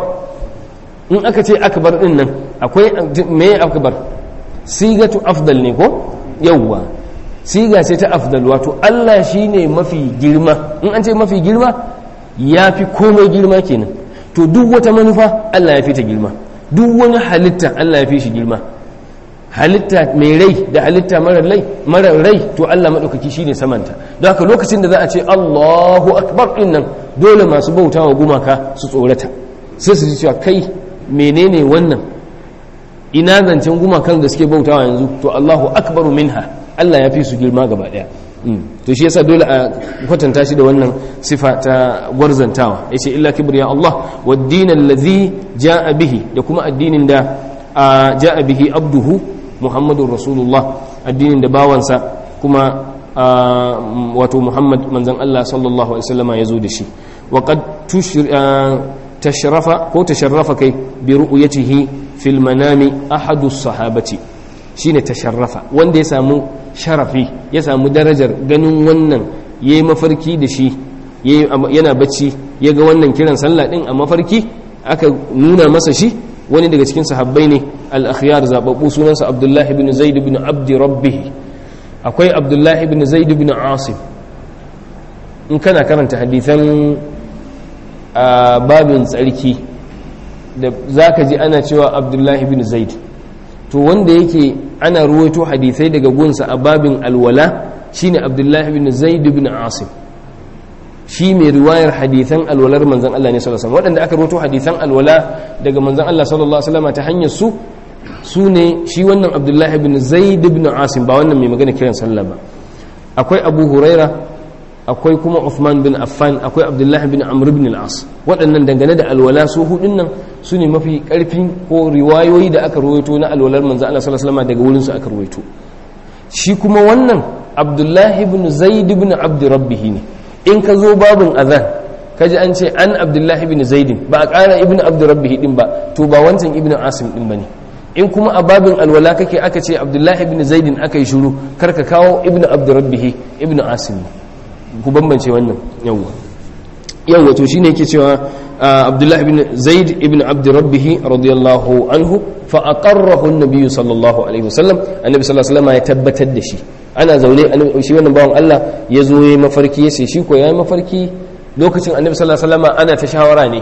in aka ce akbar din nan akwai me akbar, sigatu afdal ne ko yawwa, siga ce ta afdal, wato Allah shine mafi girma. in an ce mafi girma yafi komai girma kenan, to duk wata manufa Allah ya fi ta girma, duk wani halitta Allah ya fi shi girma. halitta mai rai da halitta marar rai, to Allah madaukaki shine samanta. don haka lokacin da za a ce Allahu akbar din nan, dole masu bautawa gumaka su tsorata, sai su ji cewa kai menene wannan, ina zancen gumakan da suke bautawa yanzu, to Allahu akbaru minha, Allah ya fi su girma gaba daya. To shi yasa dole a kwatanta shi da wannan sifa ta gwarzantawa, yace illa kibriya Allah wad-din allazi jaa bihi, da kuma addinin da jaa bihi abduhu Muhammadur Rasulullah, addinin da bawansa kuma wato Muhammad manzon Allah sallallahu alaihi wasallam ya zo da shi. wa qad tasharrafa kai bi ru'yatihi fil manami ahadus sahabati, shine tasharrafa wanda ya samu sharafi, ya samu darajar ganin wannan yayi mafarki da shi, yana bacci ya ga wannan kiran sallah din a mafarki, aka nuna masa shi. Wani daga cikin sahabbai ne al-akhyar zababbu, sunansa Abdullah ibn Zaid ibn Abd Rabbih. Akwai Abdullah ibn Zaid ibn Asim. In kana karanta hadisan babin tsarki da zaka ji ana cewa Abdullah ibn Zaid, to wanda yake ana ruwaito hadisai daga gunsa a babin alwala shine Abdullah ibn Zaid ibn Asim. Shi mai riwayar hadisan alwalar manzon Allah ne sallallahu alaihi wasallam. Waɗanda aka ruwaito hadisan alwala daga manzon Allah sallallahu alaihi wasallam ta hanyar su ne shi wannan Abdullah ibn Zaid ibn Asim, ba wannan mai magana kiran sallah ba. Akwai Abu Huraira, akwai kuma Uthman bin Affan, akwai Abdullah bin Amr bin al-As. Waɗannan dangane da alwala su hudun nan su ne mafi ƙarfin ko riwayoyi da aka ruwaito na alwalar manzon Allah sallallahu alaihi wasallam daga wurin su aka ruwaito. Shi kuma wannan Abdullah ibn Zaid ibn Abd Rabbih ne. In ka zo babin azan kaji an ce an Abdullah ibn Zaid, ba a ƙara ibn Abd Rabbih din ba, to ba wancan ibn Asim din bane. In kuma a babin alwala kake aka ce Abdullah ibn Zaid aka yi shiru, kar ka kawo ibn Abd Rabbih, ibn Asim. Ku bambance wannan. Yawwa to shine yake cewa Abdullah ibn Zaid ibn Abd Rabbih radiyallahu anhu fa aqarrahu an-nabiy sallallahu alaihi wasallam, annabi sallallahu alaihi wasallam ya tabbatar da shi. Ana zaune shi wannan bawan Allah ya zo yayi mafarki, ya ce shi ko yayi mafarki lokacin annabi sallallahu alaihi wasallam ana ta shawara ne.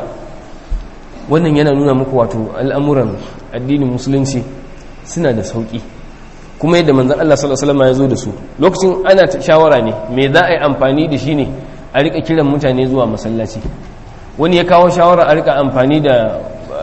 Wannan yana nuna muku wato al'amuran addinin musulunci suna da sauki, kuma yadda manzon Allah sallallahu alaihi wasallam ya zo da su lokacin ana ta shawara ne, me za a yi amfani da shi ne a rika kiran mutane zuwa masallaci. Wani ya kawo shawara a rika amfani da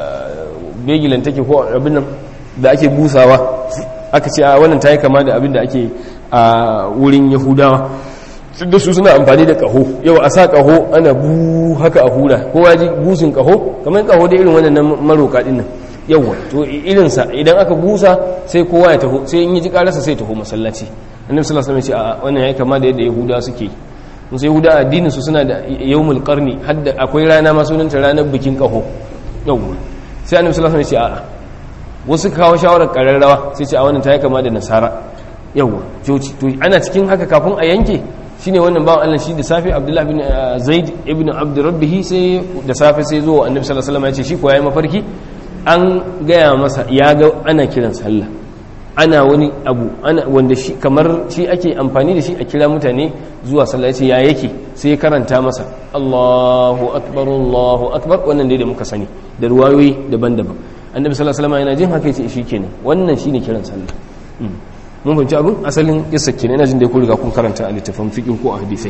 begilan take ko abin nan da ake busawa, aka ce a wannan tayi kama da abin da ake a wurin Yahudawa, da su suna amfani da kaho. Yau a sa kaho ana bu haka a hura, kowa ji busin kaho kamar kaho da irin wannan maroka din nan. Yawa to irinsa idan aka busa sai kowa ya taho, sai in yi ji karasa sai taho masallaci. Annabi sallallahu alaihi wasallam ya ce a wannan yayi kama da yadda Yahudawa suke. Mun sai Yahudawa addinin su suna da yawmul qarni, hadda akwai rana ma sunanta ranar bikin kaho. Yawa sai Annabi sallallahu alaihi wasallam ya ce a wasu kawo shawarar kararrawa sai ce a wannan tayi kama da Nasara. Yawa to ana cikin haka kafin a yanke shine wannan bawan Allah shi da safe Abdullah bin Zaid ibn Abd Rabbih sai da safe sai zo Annabi sallallahu alaihi wasallam ya ce shi ko yayi mafarki an gaya masa ya ga ana kiran sallah, ana wani abu wanda shi kamar shi ake amfani da shi a kira mutane zuwa sallah. Ya ce ya yake, sai ya karanta masa Allahu akbar wannan dai da muka sani da ruwayoyi daban-daban. Annabi sallallahu alaihi wasallam yana jin haka yace shikenan wannan shine kiran sallah. Mun fahimci abin asalin kissa kenan, ina jin da ku riga kun karanta a littafin fiqh ko a hadisi.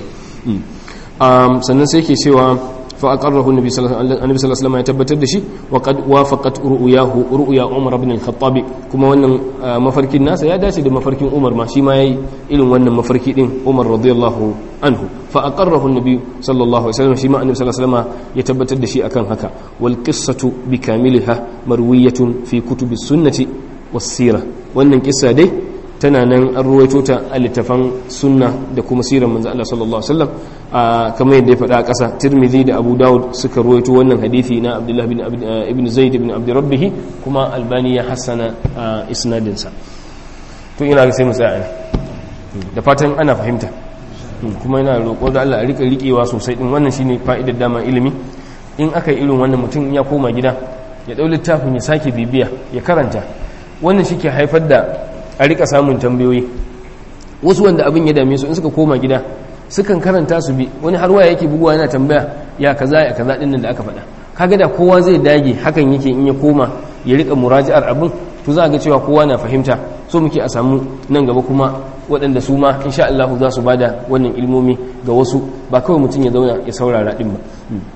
Sannan sai yake cewa fa aqarrahu annabi sallallahu alaihi wasallam ya tabbatar da shi, wa qad wafaqat ru'ya Umar ibn al-Khattab, kuma wannan mafarkin nasa ya dace da mafarkin Umar ma, shi ma yayi irin wannan mafarki din Umar radiyallahu anhu. Fa aqarrahu annabi sallallahu alaihi wasallam, shi ma annabi sallallahu alaihi wasallam ya tabbatar da shi akan haka. Wal qissatu bikamiliha marwiyatun fi kutubis sunnati was sirah. Wannan kissa dai tana nan an ruwaito ta a littafan sunna da kuma sirar manzo Allah sallallahu alaihi wasallam, kamar yadda ya faɗa a ƙasa. Tirmidhi da Abu Dawud suka ruwaito wannan hadisi na Abdullah ibn Zaid ibn Abd Rabbih, kuma Albani ya hassana isnadin sa. To ina ga sai mu tsaya da fatan ana fahimta, kuma ina roƙo da Allah a rika riƙewa sosai din. Wannan shine fa'idar dama ilimi. In aka yi irin wannan, mutum ya koma gida ya ɗau littafin ya sake bibiya ya karanta. Wannan shi ke haifar da a rika samun tambayoyi. Wasu wanda abin ya dame su in suka koma gida sukan karanta su bi, wani har waya yake buguwa yana tambaya ya kaza din nan da aka faɗa. Kaga da kowa zai dage hakan yake in ya koma ya rika muraji'ar abin, to za ga cewa kowa na fahimta. So muke a samu nan gaba kuma waɗanda su ma insha Allah za su bada wannan ilmomi ga wasu, ba kawai mutum ya zauna ya saurara din ba.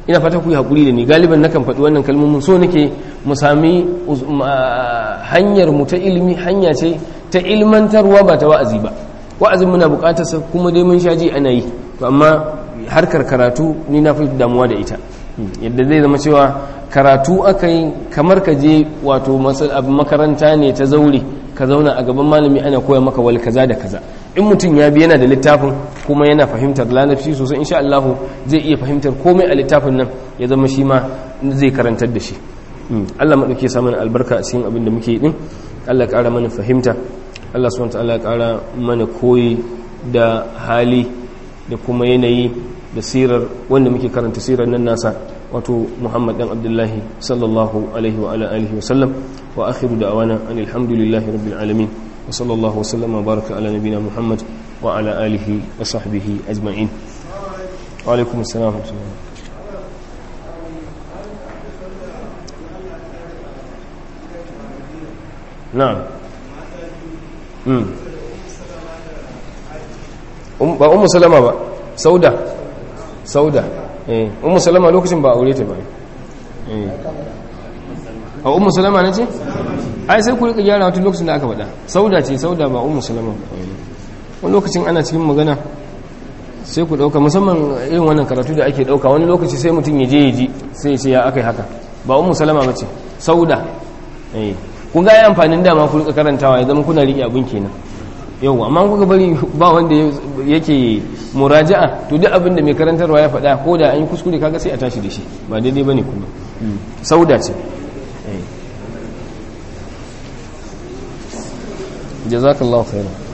ina fata ku yi haƙuri da ni galiban nakan faɗi wannan kalmomin so nake mu sami hanyar mu ta ilimi hanya ce ta ilmantarwa ba ta wa'azi ba wa'azin muna buƙatar sa kuma dai mun shaji ana yi to amma harkar karatu ni na fi damuwa da ita yadda zai zama cewa karatu aka yi kamar ka je wato makaranta ne ta zaure ka zauna a gaban malami ana koya maka wal kaza da kaza in mutum ya bi yana da littafin kuma yana fahimtar larabci sosai insha Allah zai iya fahimtar komai a littafin nan ya zama shi ma zai karantar da shi Allah madauke sa mana albarka a cikin abin da muke din Allah ya ƙara mana fahimta Allah subhanahu wa ta'ala ya ƙara mana koyi da hali da kuma yanayi da sirar wanda muke karanta sirar nan nasa wato Muhammad dan Abdullahi sallallahu alaihi wa ala alihi wa sallam wa akhiru da'wana alhamdulillahi rabbil alamin wa sallallahu wa sallama wa baraka ala nabina Muhammad wa ala alihi wa sahbihi ajma'in wa alaikum assalam wa rahmatullah na'am ba ummu salama ba sauda ummu salama lokacin ba aure ta ba a ummu salama ne ce ai sai ku rika gyara wata lokacin da aka faɗa sauda ba ummu salama ba wani lokacin ana cikin magana sai ku ɗauka musamman irin wannan karatu da ake ɗauka wani lokaci sai mutum ya je ya ji sai ce ya aka yi haka ba ummu salama ba ce sauda kun ga ya amfanin dama ku rika karantawa ya zama kuna riƙe abin kenan yau amma kuka bari ba wanda yake muraja'a to duk abin da mai karantarwa ya faɗa ko da an yi kuskure kaga sai a tashi da shi ba daidai bane kuma sauda ce jazakallahu khairan